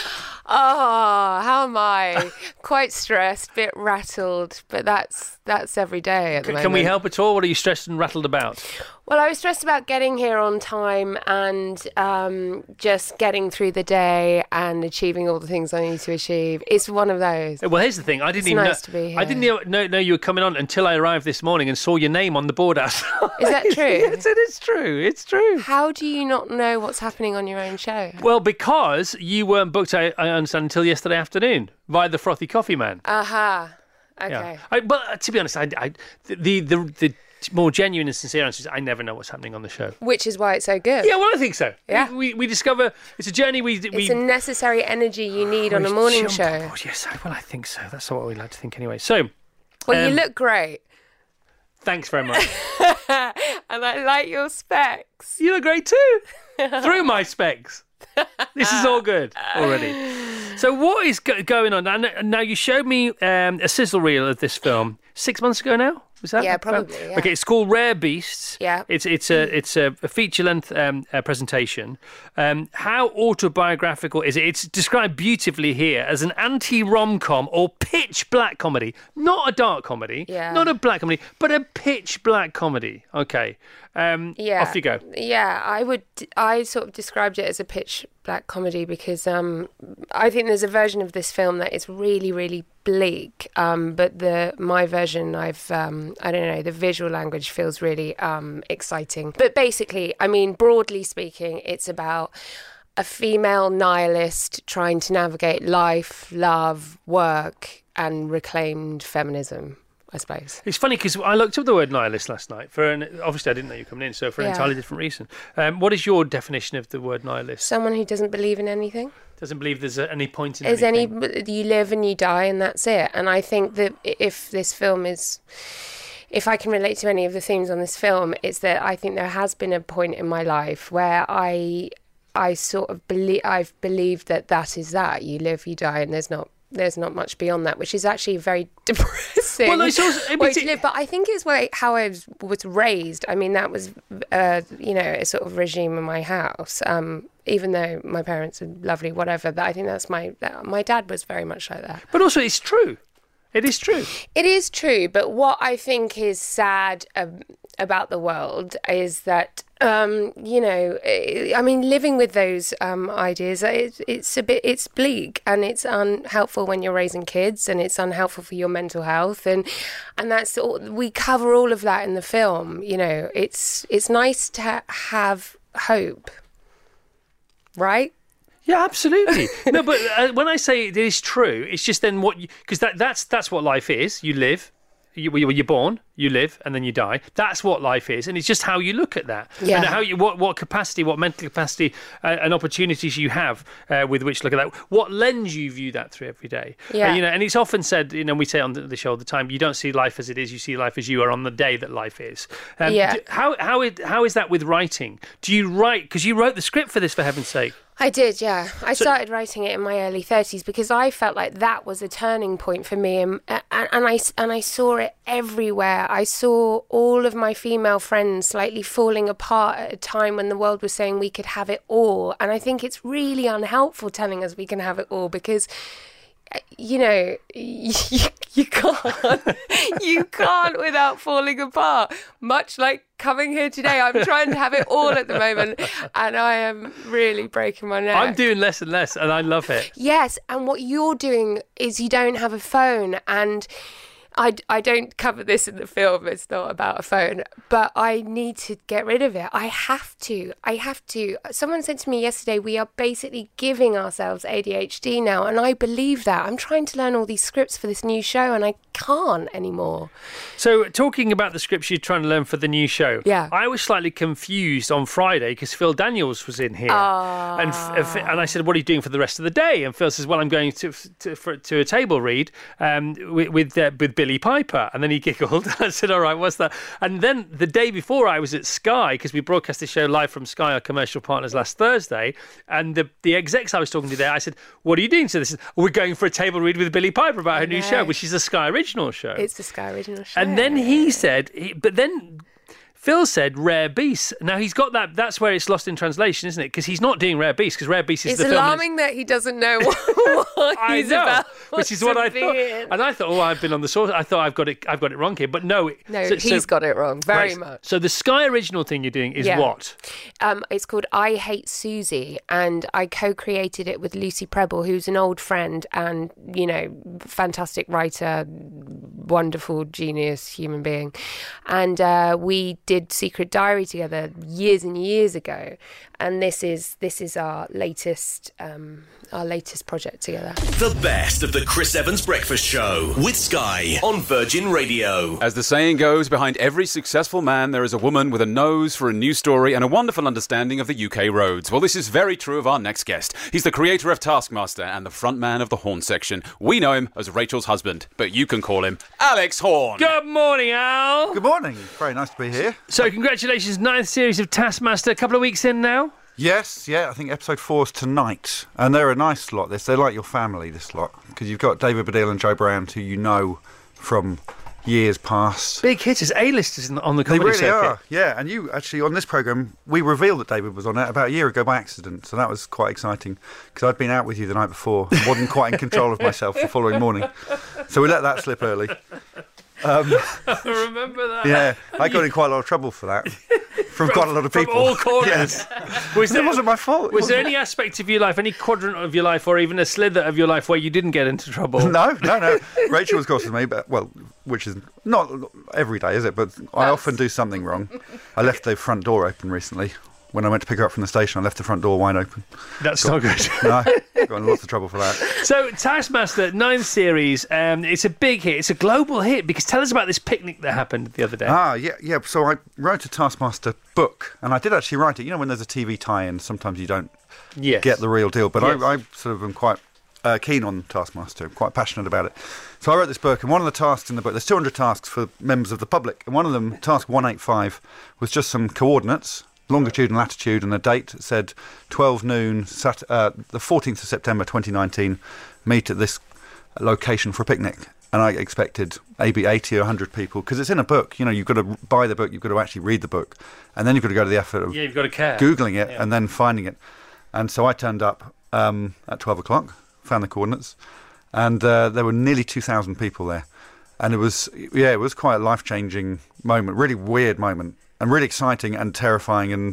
Oh, how am I? Quite stressed, bit rattled, but that's that's every day at the C- moment. Can we help at all? What are you stressed and rattled about? Well, I was stressed about getting here on time and um, just getting through the day and achieving all the things I need to achieve. It's one of those. Well, here's the thing. I didn't It's even nice know, to be I didn't here. know, know, know you were coming on until I arrived this morning and saw your name on the board outside. Is that true? Yes, it is true. It's true. How do you not know what's happening on your own show? Well, because you weren't booked, I, I understand, until yesterday afternoon via the Frothy Coffee Man. Aha. Okay. Yeah. I, but uh, to be honest, I, I, the, the the more genuine and sincere answer is I never know what's happening on the show. Which is why it's so good. Yeah, well, I think so. Yeah. We, we discover it's a journey we... we It's a necessary energy you need on a we morning jump show. on board. Yes, I- well, I think so. That's what we like to think anyway. So... Well, um, you look great. Thanks very much. And I like your specs. You look great too. Through my specs. This is all good already. So what is go- going on? And now you showed me um, a sizzle reel of this film six months ago now. Was that? Yeah, probably. Yeah. Okay, it's called Rare Beasts. Yeah. It's it's a it's a, a feature length um, uh, presentation. Um, how autobiographical is it? It's described beautifully here as an anti rom com or pitch black comedy, not a dark comedy, Yeah. not a black comedy, but a pitch black comedy. Okay. Um, Yeah. Off you go. Yeah, I would. I sort of described it as a pitch black comedy because um, I think there's a version of this film that is really, really bleak. Um, but the my version, I've um, I don't know, the visual language feels really um, exciting. But basically, I mean, broadly speaking, it's about a female nihilist trying to navigate life, love, work, and reclaimed feminism, I suppose. It's funny because I looked up the word nihilist last night. For an, obviously, I didn't know you were coming in, so for an Yeah. entirely different reason. Um, what is your definition of the word nihilist? Someone who doesn't believe in anything. Doesn't believe there's a, any point in Is anything. any you live and you die and that's it. And I think that if this film is, if I can relate to any of the themes on this film, it's that I think there has been a point in my life where I, I sort of believe I've believed that that is that you live, you die, and there's not. There's not much beyond that, which is actually very depressing. Well, it's also- way but to it- live. But I think it's way, how I was, was raised. I mean, that was, uh, you know, a sort of regime in my house. Um, even though my parents are lovely, whatever. But I think that's my that, my dad was very much like that. But also, it's true. It is true. It is true, but what I think is sad um, about the world is that, um, you know, I mean, living with those um, ideas, it's, it's a bit, it's bleak and it's unhelpful when you're raising kids, and it's unhelpful for your mental health, and and that's all, we cover all of that in the film. You know, it's it's nice to ha- have hope, right? Yeah, absolutely. No, but uh, when I say it is true, it's just then what you because that that's that's what life is. You live, you you- you're born, you live, and then you die. That's what life is, and it's just how you look at that, Yeah. and how you what what capacity, what mental capacity, uh, and opportunities you have uh, with which to look at that. What lens you view that through every day. Yeah. Uh, you know, and it's often said, you know, we say on the the show all the time, you don't see life as it is, you see life as you are on the day that life is. Um, Yeah. d- How how it, how is that with writing? Do you write because you wrote the script for this, for heaven's sake? I did, yeah. I started writing it in my early thirties because I felt like that was a turning point for me, and, and, and I and I saw it everywhere. I saw all of my female friends slightly falling apart at a time when the world was saying we could have it all, and I think it's really unhelpful telling us we can have it all because, you know, you, you can't, you can't without falling apart. Much like coming here today, I'm trying to have it all at the moment, and I am really breaking my neck. I'm doing less and less, and I love it. Yes, and what you're doing is you don't have a phone, and I, I don't cover this in the film, it's not about a phone, but I need to get rid of it. I have to. I have to. Someone said to me yesterday, we are basically giving ourselves A D H D now, and I believe that. I'm trying to learn all these scripts for this new show, and I can't anymore. So, talking about the scripts you're trying to learn for the new show, Yeah. I was slightly confused on Friday because Phil Daniels was in here, Ah. and f- and I said, "What are you doing for the rest of the day?" And Phil says, "Well, I'm going to to, for, to a table read um, with with, uh, with Billy Piper." And then he giggled. I said, "All right, what's that?" And then the day before, I was at Sky because we broadcast the show live from Sky, our commercial partners, last Thursday. And the the execs I was talking to there, I said, "What are you doing?" So this is, "We're going for a table read with Billy Piper about her new know. show, which is a Sky original show." It's the Sky original show. And then he said, he, but then Phil said Rare Beasts. Now he's got that. That's where it's lost in translation, isn't it? Because he's not doing Rare Beasts. Because Rare Beasts is it's the film. alarming that he doesn't know what, what I he's know, about. which is what I to thought. be in. And I thought, oh, I've been on the source. I thought I've got it. I've got it wrong here. But no, No, so- he's so- got it wrong, very right, much. So the Sky original thing you're doing is Yeah. what? Um, it's called I Hate Susie, and I co-created it with Lucy Preble, who's an old friend and, you know, fantastic writer, wonderful, genius human being. And uh, we did Secret Diary together years and years ago, and this is this is our latest um, our latest project together. The best of the Chris Evans Breakfast Show with Sky on Virgin Radio. As the saying goes, behind every successful man there is a woman with a nose for a new story and a wonderful understanding of the U K roads. Well, this is very true of our next guest. He's the creator of Taskmaster and the frontman of the Horn section. We know him as Rachel's husband, but you can call him Alex Horn. Good morning, Al. Good morning. Very nice to be here. So, congratulations, ninth series of Taskmaster. A couple of weeks in now. Yes, yeah, I think episode four is tonight. And they're a nice lot, this. They're like your family, this lot. Because you've got David Baddiel and Joe Brown, who you know from years past. Big hitters, A-listers on the They comedy really circuit. are, yeah. And you, actually, on this programme, we revealed that David was on it about a year ago by accident. So that was quite exciting. Because I'd been out with you the night before and wasn't quite in control of myself the following morning. So we let that slip early. Um, I remember that. yeah, I got in quite a lot of trouble for that. From quite a lot of people. From all corners. Yes. Was It wasn't my fault. It Was there wasn't- any aspect of your life, any quadrant of your life, or even a slither of your life where you didn't get into trouble? No, no, no. Rachel was cross with me, but well, which is not every day, is it? But I often do something wrong. I left the front door open recently. When I went to pick her up from the station, I left the front door wide open. That's got, not good. No, got in lots of trouble for that. So, Taskmaster, ninth series, um, it's a big hit. It's a global hit, because tell us about this picnic that happened the other day. Ah, yeah, yeah. So I wrote a Taskmaster book, and I did actually write it. You know, when there's a T V tie-in, sometimes you don't Yes. get the real deal. But Yes. I, I sort of am quite uh, keen on Taskmaster, quite passionate about it. So I wrote this book, and one of the tasks in the book, there's two hundred tasks for members of the public, and one of them, task one eighty-five, was just some coordinates, longitude and latitude, and a date that said twelve noon, Sat- uh, the fourteenth of September twenty nineteen, meet at this location for a picnic. And I expected maybe eighty or one hundred people, because it's in a book. You know, you've got to buy the book, you've got to actually read the book, and then you've got to go to the effort of Yeah, you've got to care. Googling it Yeah. and then finding it. And so I turned up um, at twelve o'clock, found the coordinates, and uh, there were nearly two thousand people there. And it was, yeah, it was quite a life-changing moment, really weird moment, and really exciting and terrifying and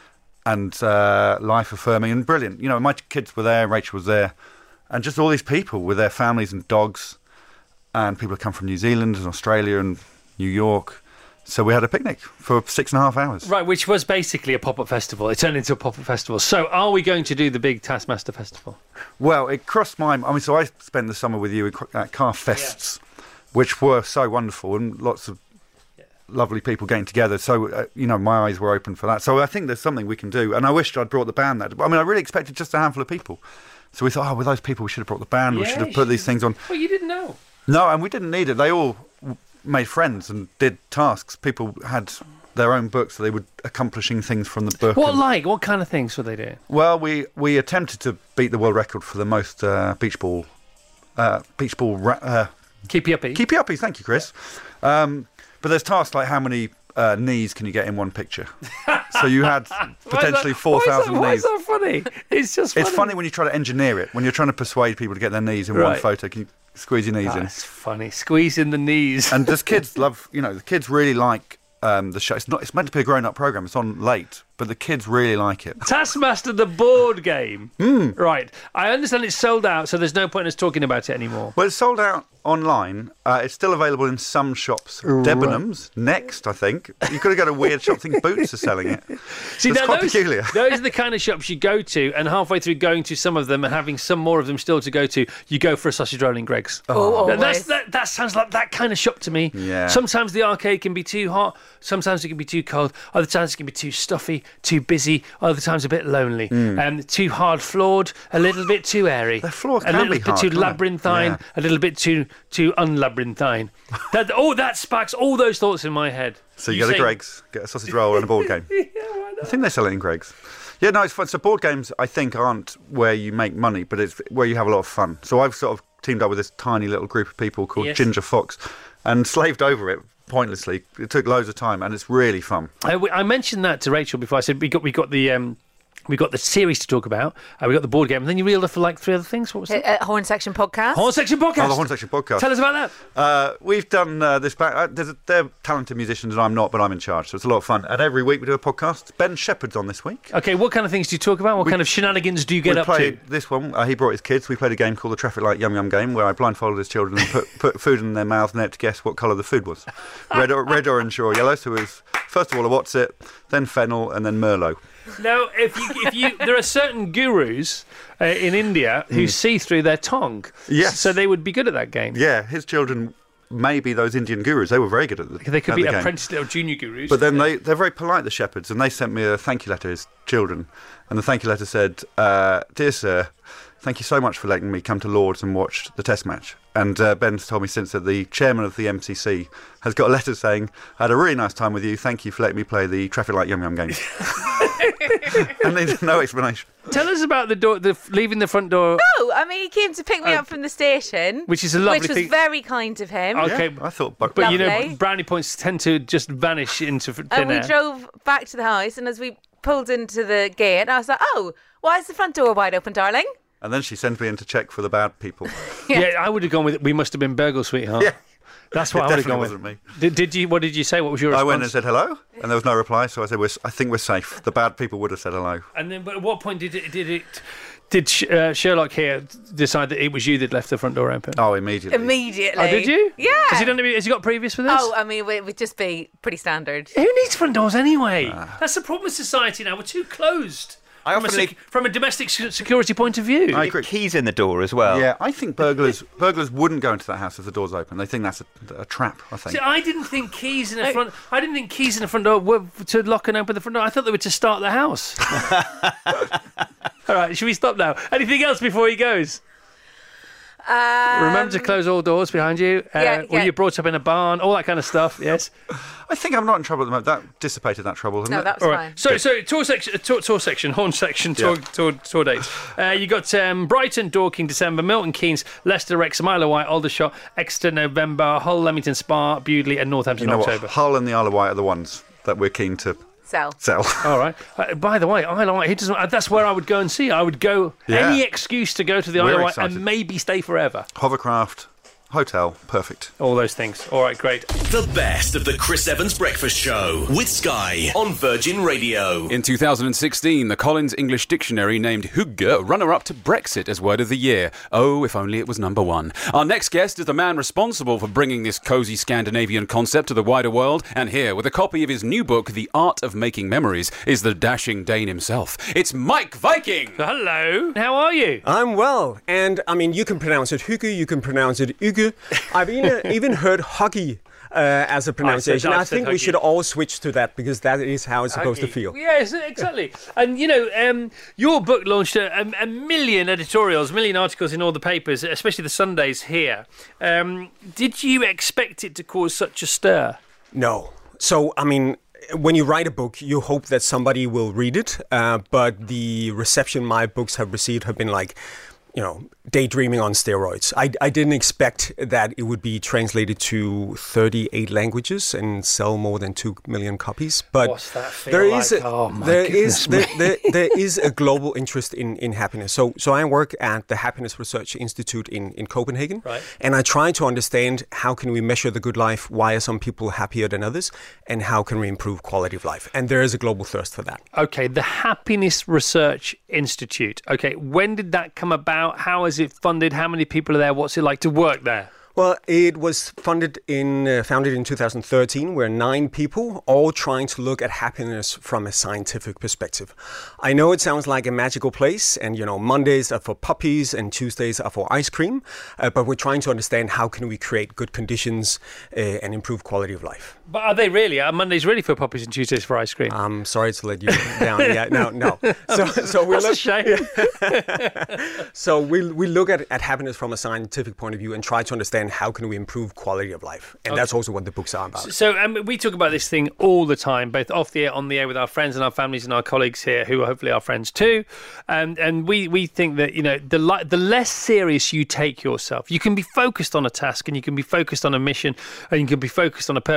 and uh, life-affirming and brilliant. You know, my kids were there, Rachel was there, and just all these people with their families and dogs, and people had come from New Zealand and Australia and New York. So we had a picnic for six and a half hours. Right, which was basically a pop-up festival. It turned into a pop-up festival. So are we going to do the big Taskmaster festival? Well, it crossed my... I mean, so I spent the summer with you at Car Fests, which were so wonderful, and lots of lovely people getting together. So, uh, you know, my eyes were open for that. So I think there's something we can do. And I wished I'd brought the band that. I mean, I really expected just a handful of people. So we thought, oh, with those people, we should have brought the band. we Yeah, should have you put these things on. Well, you didn't know. No, and we didn't need it. They all w- made friends and did tasks. People had their own books, so they were accomplishing things from the book. What and- like? What kind of things were they doing? Well, we, we attempted to beat the world record for the most uh, beach ball, uh, beach ball. Ra- uh, Keepy uppy. Keepy uppy. Thank you, Chris. Um, but there's tasks like how many uh, knees can you get in one picture? So you had potentially four thousand Why knees. is that funny? It's just funny. It's funny when you try to engineer it. When you're trying to persuade people to get their knees in one Right. photo, can you squeeze your knees in? That's funny. Squeeze in the knees. And there's kids love, you know, the kids really like um, the show. It's not. It's meant to be a grown-up program. It's on late, but the kids really like it. Taskmaster, the board game. Mm. Right. I understand it's sold out, so there's no point in us talking about it anymore. Well, it's sold out online. Uh, it's still available in some shops. Right. Debenhams next, I think. You've got to go to weird shops. I think Boots are selling it. See, It's now quite those, peculiar. those are the kind of shops you go to, and halfway through going to some of them and having some more of them still to go to, you go for a sausage roll in Greg's. Oh, Now, that's, always. that, that sounds like that kind of shop to me. Yeah. Sometimes the arcade can be too hot, sometimes it can be too cold, other times it can be too stuffy, too busy, other times a bit lonely, um, too hard floored, a little bit too airy. Their floors a can little be bit hard, too can't they? labyrinthine, Yeah. a little bit too too unlabyrinthine. that, oh, that sparks all those thoughts in my head. So you, go to say- Greg's, get a sausage roll and a board game. Yeah, why not? I think they sell it in Greg's. Yeah, no, it's fun. So board games, I think, aren't where you make money, but it's where you have a lot of fun. So I've sort of teamed up with this tiny little group of people called Yes. Ginger Fox and slaved over it pointlessly. It took loads of time, and it's really fun. I, I mentioned that to Rachel before. I said we got we got the um, We've got the series to talk about. Uh, we've got the board game. And then you reeled off for like three other things. What was it? Uh, Horn Section Podcast. Horn Section Podcast. Oh, the Horn Section Podcast. Tell us about that. Uh, we've done uh, this back. Uh, there's a, they're talented musicians and I'm not, but I'm in charge. So it's a lot of fun. And every week we do a podcast. Ben Shepherd's on this week. Okay, what kind of things do you talk about? What We- kind of shenanigans do you get we up played to? This one, uh, he brought his kids. We played a game called the Traffic Light Yum Yum Game, where I blindfolded his children and put, put food in their mouths and they had to guess what colour the food was. Red, or, red, orange, or yellow. So it was, first of all, a what's it, then fennel, and then Merlot. Now, if you, if you, there are certain gurus uh, in India who Mm. see through their tongue. Yes. So they would be good at that game. Yeah, his children may be those Indian gurus. They were very good at the They could at be the game. apprentice or junior gurus. But then they, they're very polite, the Shepherds, and they sent me a thank you letter, his children. And the thank you letter said, uh, Dear Sir, thank you so much for letting me come to Lord's and watch the test match. And uh, Ben's told me since that the chairman of the M C C has got a letter saying, I had a really nice time with you. Thank you for letting me play the Traffic Light Yum Yum game. And there's no explanation. Tell us about the door, the leaving the front door. Oh, I mean, he came to pick me Uh, up from the station, which is a lovely which was thing. very kind of him. Okay, I thought, but, you know, Lovely. brownie points tend to just vanish into thin And we air. drove back to the house, and as we pulled into the gate, I was like, "Oh, why is the front door wide open, darling?" And then she sends me in to check for the bad people. yeah. I would have gone with. We must have been burgle, sweetheart. Yeah. That's what It I would have gone definitely with. wasn't me. Did, did you? What did you say? What was your I response? went and said hello, and there was no reply. So I said, we're, I think we're safe. The bad people would have said hello. And then, but at what point did it? Did it? Did Sh- uh, Sherlock here decide that it was you that left the front door open? Oh, immediately. Immediately. Oh, did you? Yeah. Has he done? any- Has he got previous for this? Oh, I mean, it would just be pretty standard. Who needs front doors anyway? That's the problem with society now. We're too closed. I from, a often sec- leave- from a domestic se- security point of view. I agree. Keys in the door as well. Yeah, I think burglars burglars wouldn't go into that house if the door's open. They think that's a, a trap, I think. See, I didn't think keys in the front. I didn't think keys in the front door were to lock and open the front door. I thought they were to start the house. All right, should we stop now? Anything else before he goes? Um, Remember to close all doors behind you. Uh, yeah, Were yeah. you brought up in a barn? All that kind of stuff. Yes. I think I'm not in trouble at the moment. That dissipated that trouble, hasn't No, it? that was All right. fine. So, so tour section, uh, tour, tour section, horn section, tour, Yeah. tour, tour dates. Uh, you got um, Brighton, Dorking, December, Milton Keynes, Leicester, Wrexham, Isle of Wight, Aldershot, Exeter, November, Hull, Leamington, Spa, Bewdley, and Northampton, You know October. what? Hull and the Isle of Wight are the ones that we're keen to Sell. sell. All right. Uh, by the way, Isle of Wight, he doesn't, uh, that's where I would go and see. I would go Yeah. any excuse to go to the Isle We're of Wight excited. and maybe stay forever. Hovercraft, hotel, perfect. All those things. All right, great. The best of the Chris Evans Breakfast Show with Sky on Virgin Radio. In two thousand sixteen, the Collins English Dictionary named hygge runner-up to Brexit as word of the year. Oh, if only it was number one. Our next guest is the man responsible for bringing this cosy Scandinavian concept to the wider world, and here, with a copy of his new book, The Art of Making Memories, is the dashing Dane himself. It's Mike Viking! Hello. How are you? I'm well, and I mean, you can pronounce it hygge, you can pronounce it uge. I've even, even heard hockey uh, as a pronunciation. I've I said think we hockey. should all switch to that because that is how it's supposed to Okay. feel. Yes, exactly. And, you know, um, your book launched a, a, a million editorials, a million articles in all the papers, especially the Sundays here. Um, did you expect it to cause such a stir? No. So, I mean, when you write a book, you hope that somebody will read it, uh, but the reception my books have received have been like, you know, daydreaming on steroids. I, I didn't expect that it would be translated to thirty-eight languages and sell more than two million copies. But What's that feel there like? is a, Oh, my there is goodness there, me. there, there is a global interest in, in happiness. So so I work at the Happiness Research Institute in, in Copenhagen, Right. and I try to understand how can we measure the good life, why are some people happier than others, and how can we improve quality of life. And there is a global thirst for that. Okay, the Happiness Research Institute. Okay, when did that come about? How is it funded? How many people are there? What's it like to work there? Well, it was funded in, uh, founded in two thousand thirteen. We're nine people, all trying to look at happiness from a scientific perspective. I know it sounds like a magical place, and you know, Mondays are for puppies and Tuesdays are for ice cream, uh, but we're trying to understand how can we create good conditions uh, and improve quality of life. But are they really? Are Mondays really for puppies and Tuesdays for ice cream? I'm sorry to let you down. Yeah, no, no. So, so we That's look, a shame. So we we look at, at happiness from a scientific point of view and try to understand how can we improve quality of life, and that's Okay. also what the books are about. So um, we talk about this thing all the time, both off the air, on the air, with our friends and our families and our colleagues here, who are hopefully our friends too. And and we, we think that, you know, the li- the less serious you take yourself, you can be focused on a task, and you can be focused on a mission, and you can be focused on a purpose or a higher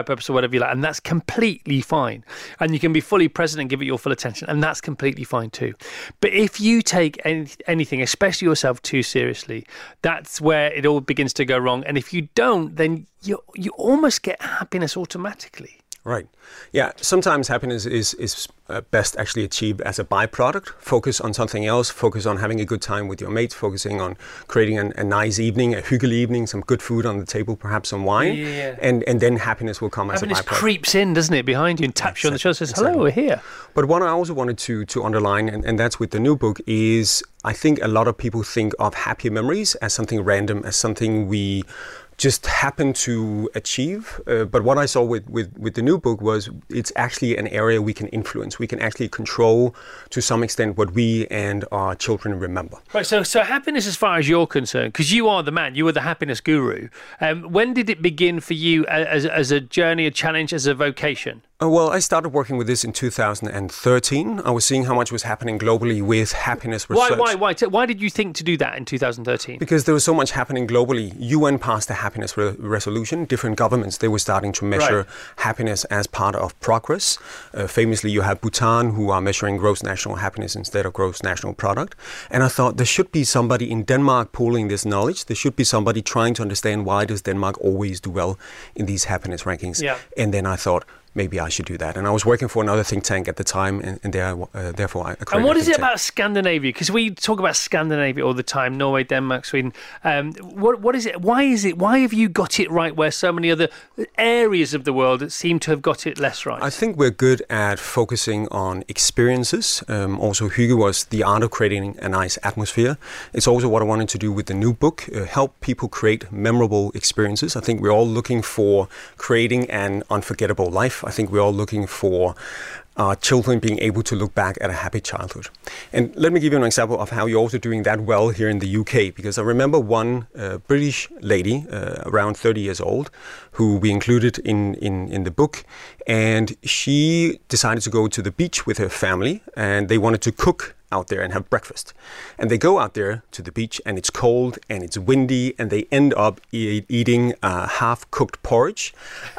purpose or whatever you like, and that's completely fine. And you can be fully present and give it your full attention, and that's completely fine too. But if you take any, anything, especially yourself, too seriously, that's where it all begins to go wrong. And if you don't, then you you almost get happiness automatically. Right. Yeah. Sometimes happiness is is uh, best actually achieved as a byproduct. Focus on something else. Focus on having a good time with your mates. Focusing on creating an, a nice evening, a hyggelig evening, some good food on the table, perhaps some wine, yeah. and and then happiness will come happiness as a byproduct. Creeps in, doesn't it, behind you and taps exactly. you on the shoulder, says, "Hello, exactly. we're here." But what I also wanted to to underline, and, and that's with the new book, is I think a lot of people think of happy memories as something random, as something we just happen to achieve. Uh, but what I saw with, with, with the new book was it's actually an area we can influence. We can actually control to some extent what we and our children remember. Right, so so happiness as far as you're concerned, because you are the man, you are the happiness guru. Um, when did it begin for you as, as a journey, a challenge, as a vocation? Uh, well, I started working with this in two thousand thirteen. I was seeing how much was happening globally with happiness research. Why, why, why? Why did you think to do that in two thousand thirteen? Because there was so much happening globally. U N passed a happiness re- resolution. Different governments, they were starting to measure right. happiness as part of progress. Uh, famously, you have Bhutan, who are measuring gross national happiness instead of gross national product. And I thought there should be somebody in Denmark pooling this knowledge. There should be somebody trying to understand why does Denmark always do well in these happiness rankings. Yeah. And then I thought, maybe I should do that. And I was working for another think tank at the time, and, and there, uh, therefore I created And what a is think it tank. about Scandinavia? Because we talk about Scandinavia all the time, Norway, Denmark, Sweden. Um, what What is it? Why is it? Why have you got it right where so many other areas of the world seem to have got it less right? I think we're good at focusing on experiences. Um, also, hygge was the art of creating a nice atmosphere. It's also what I wanted to do with the new book, uh, help people create memorable experiences. I think we're all looking for creating an unforgettable life. I think we're all looking for uh, children being able to look back at a happy childhood. And let me give you an example of how you're also doing that well here in the U K, because I remember one uh, British lady, uh, around thirty years old, who we included in, in, in the book, and she decided to go to the beach with her family, and they wanted to cook out there and have breakfast. And they go out there to the beach, and it's cold and it's windy, and they end up e- eating uh, half-cooked porridge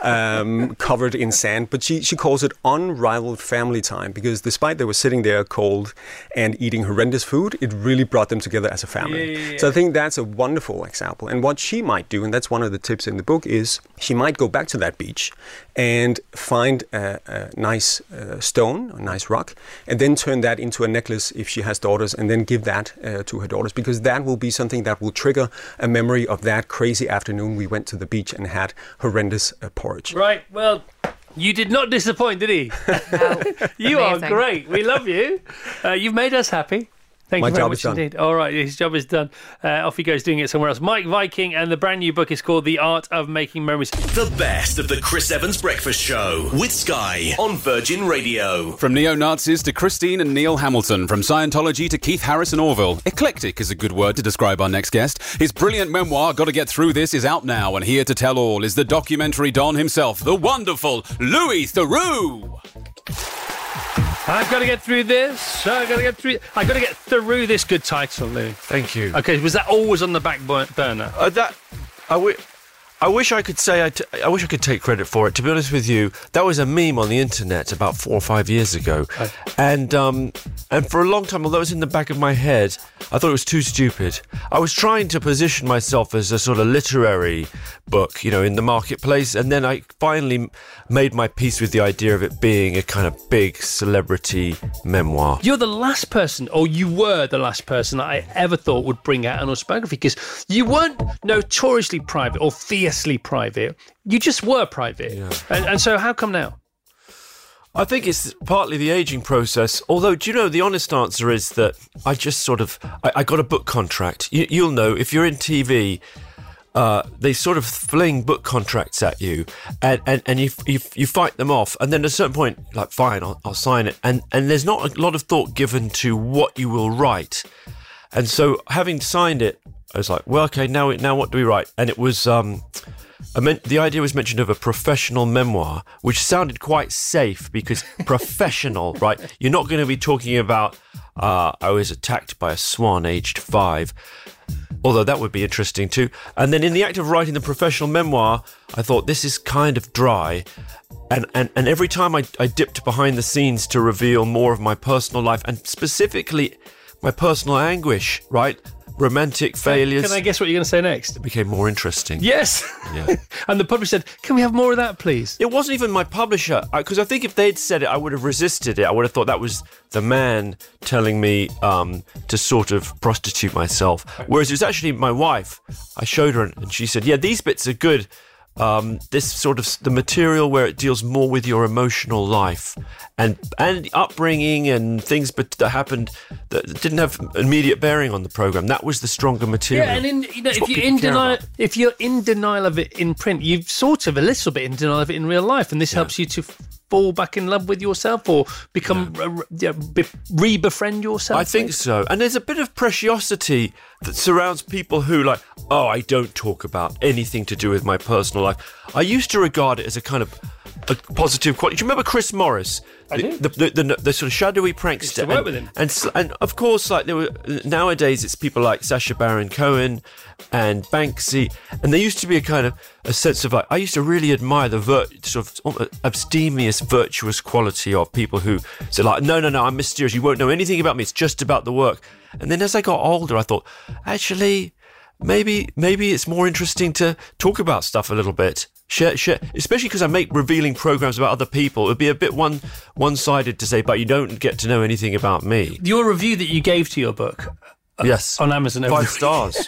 um, covered in sand. But she, she calls it unrivaled family time, because despite they were sitting there cold and eating horrendous food, it really brought them together as a family. Yeah, yeah, yeah. So I think that's a wonderful example. And what she might do, and that's one of the tips in the book, is she might go back to that beach and find a, a nice uh, stone, a nice rock, and then turn that into a necklace if she has daughters, and then give that uh, to her daughters, because that will be something that will trigger a memory of that crazy afternoon we went to the beach and had horrendous uh, porridge. Right, well, you did not disappoint, did he? No. You Amazing. are great. We love you. Uh, you've made us happy. Thank My you very job much is done. indeed. All right, his job is done. Uh, off he goes doing it somewhere else. Mike Viking, and the brand new book is called The Art of Making Memories. The best of the Chris Evans Breakfast Show with Sky on Virgin Radio. From neo-Nazis to Christine and Neil Hamilton, from Scientology to Keith Harrison Orville, eclectic is a good word to describe our next guest. His brilliant memoir, Gotta Get Through This, is out now, and here to tell all is the documentary Don himself, the wonderful Louis Theroux. I've got to get through this. I've got to get through. I've got to get through this. Good title, Lou. Thank you. Okay, was that always on the back bur- burner? Uh, that I, w- I wish I could say I, t- I wish I could take credit for it. To be honest with you, that was a meme on the internet about four or five years ago, Oh. and um, and for a long time, although it was in the back of my head, I thought it was too stupid. I was trying to position myself as a sort of literary book, you know, in the marketplace, and then I finally made my peace with the idea of it being a kind of big celebrity memoir. You're the last person, or you were the last person that I ever thought would bring out an autobiography, because you weren't notoriously private or fiercely private. You just were private. Yeah. And, and so how come now? I think it's partly the aging process. Although, do you know, the honest answer is that I just sort of, I, I got a book contract. You, you'll know, if you're in T V, uh, they sort of fling book contracts at you, and, and, and you, you you fight them off. And then at a certain point, like, fine, I'll, I'll sign it. And, and there's not a lot of thought given to what you will write. And so having signed it, I was like, well, okay, now now what do we write? And it was... um. I meant the idea was mentioned of a professional memoir, which sounded quite safe because professional, right? You're not going to be talking about uh, I was attacked by a swan aged five. although that would be interesting too. And then in the act of writing the professional memoir, I thought this is kind of dry. And and, and every time I, I dipped behind the scenes to reveal more of my personal life, and specifically my personal anguish, right? Romantic failures. Can I guess what you're going to say next? It became more interesting. Yes. Yeah. And the publisher said, can we have more of that, please? It wasn't even my publisher, because I, I think if they'd said it, I would have resisted it. I would have thought that was the man telling me um, to sort of prostitute myself. Whereas it was actually my wife. I showed her and she said, yeah, these bits are good. Um, this sort of the material where it deals more with your emotional life and and upbringing and things but that happened that didn't have immediate bearing on the program. That was the stronger material. Yeah, and in, you know, It's if what you're people in care denial, about. if you're in denial of it in print, you're sort of a little bit in denial of it in real life, and this Yeah. helps you to fall back in love with yourself or become uh, yeah, be, re-befriend yourself. I think so. And there's a bit of preciosity that surrounds people who like, oh, I don't talk about anything to do with my personal life. I used to regard it as a kind of a positive quality. Do you remember Chris Morris? I the, do. The, the, the, the sort of shadowy prankster. Used to work and, with him. And, s- and of course, like there were nowadays, it's people like Sacha Baron Cohen and Banksy, and there used to be a kind of a sense of like I used to really admire the vir- sort of almost abstemious, virtuous quality of people who said like, no, no, no, I'm mysterious. You won't know anything about me. It's just about the work. And then as I got older, I thought, actually, maybe maybe it's more interesting to talk about stuff a little bit. Share, share, especially because I make revealing programs about other people. It would be a bit one one-sided to say, but you don't get to know anything about me. Your review that you gave to your book uh, Yes, on Amazon, five every- stars.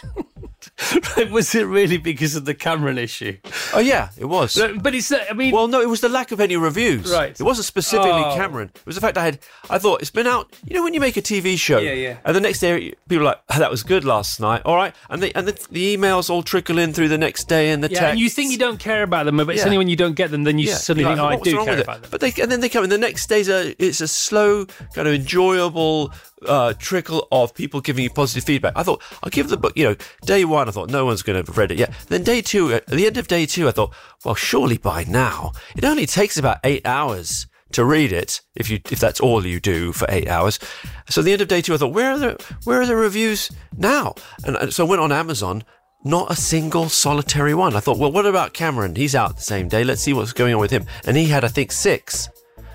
Was it really because of the Cameron issue? Oh yeah, it was. No, but it's, uh, I mean, well, no, it was the lack of any reviews. Right. It wasn't specifically Oh. Cameron. It was the fact I had. I thought it's been out. You know, when you make a T V show, Yeah, yeah. and the next day people are like, oh, that was good last night. All right, and the and the, the emails all trickle in through the next day and the yeah, text. and you think you don't care about them, but it's Yeah. only when you don't get them, then you Yeah, suddenly you're think, oh, like, I what's do wrong care with it? about them. But they and then they come, and the next day's a it's a slow kind of enjoyable uh, trickle of people giving you positive feedback. I thought I'll give the book. You know, day one, I thought no one's going to have read it yet. Then day two, at the end of day two, I thought, well, surely by now it only takes about eight hours to read it if you if that's all you do for eight hours. So at the end of day two, I thought, where are the where are the reviews now? And uh, so I went on Amazon. Not a single solitary one. I thought, well, what about Cameron? He's out the same day. Let's see what's going on with him. And he had, I think, six.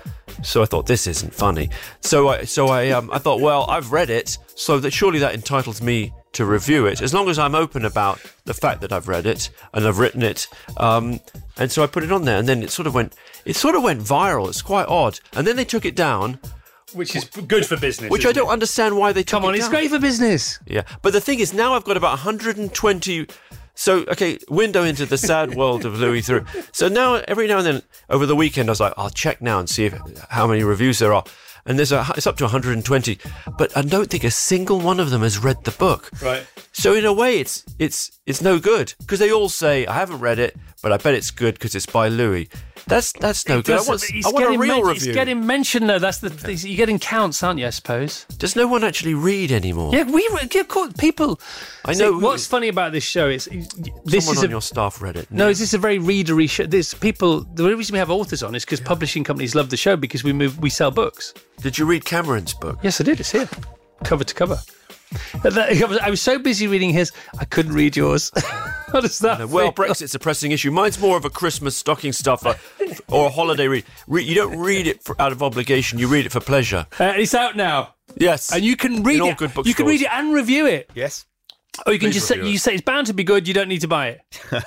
So I thought, this isn't funny. So I, so I, um, I thought, well, I've read it, so that surely that entitles me to review it, as long as I'm open about the fact that I've read it and I've written it. Um, and so I put it on there, and then it sort of went, it sort of went viral. It's quite odd. And then they took it down. Which is good for business. Which I don't understand why they took Come on, it it's down. great for business. Yeah, but the thing is, now I've got about one hundred twenty. So, okay, window into the sad world of Louis Theroux. So now, every now and then, over the weekend, I was like, I'll check now and see if, how many reviews there are. And there's a, it's up to one hundred twenty, but I don't think a single one of them has read the book. Right. So in a way, it's it's it's no good because they all say I haven't read it, but I bet it's good because it's by Louis. That's that's no good. I want, It's I want a getting real men- review. It's getting mentioned though. That's the you're getting counts, aren't you? I suppose. Does no one actually read anymore? Yeah, we re- yeah, cool, people. I See, know- what's funny about this show is this Someone is on a, your staff read it. No, is this a very readery show? This people. The only reason we have authors on is because publishing companies love the show because we move, we sell books. Did you read Cameron's book? Yes, I did. It's here, cover to cover. And that- I was, I was so busy reading his, I couldn't read yours. How does that? Well, feel? Brexit's a pressing issue. Mine's more of a Christmas stocking stuffer or a holiday read. Re- you don't read it for, out of obligation. You read it for pleasure. Uh, it's out now. Yes, and you can read In all it. good You can bookstores. read it and review it. Yes. Or you can Please just say, review you it. say it's bound to be good. You don't need to buy it.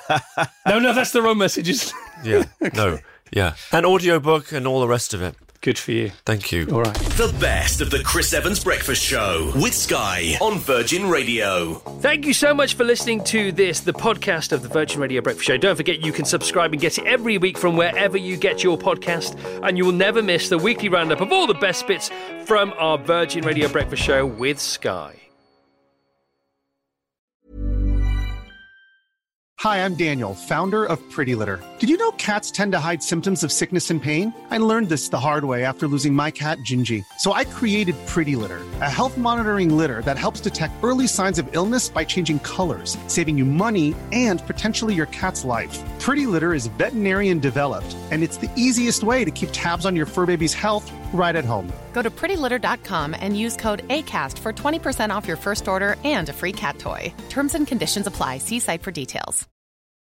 no, no, that's the wrong messages. Yeah, no, yeah. An audiobook and all the rest of it. Good for you. Thank you. All right. The best of the Chris Evans Breakfast Show with Sky on Virgin Radio. Thank you so much for listening to this, the podcast of the Virgin Radio Breakfast Show. Don't forget you can subscribe and get it every week from wherever you get your podcast, and you will never miss the weekly roundup of all the best bits from our Virgin Radio Breakfast Show with Sky. Hi, I'm Daniel, founder of Pretty Litter. Did you know cats tend to hide symptoms of sickness and pain? I learned this the hard way after losing my cat, Gingy. So I created Pretty Litter, a health monitoring litter that helps detect early signs of illness by changing colors, saving you money and potentially your cat's life. Pretty Litter is veterinarian developed, and it's the easiest way to keep tabs on your fur baby's health right at home. Go to pretty litter dot com and use code ACAST for twenty percent off your first order and a free cat toy. Terms and conditions apply. See site for details.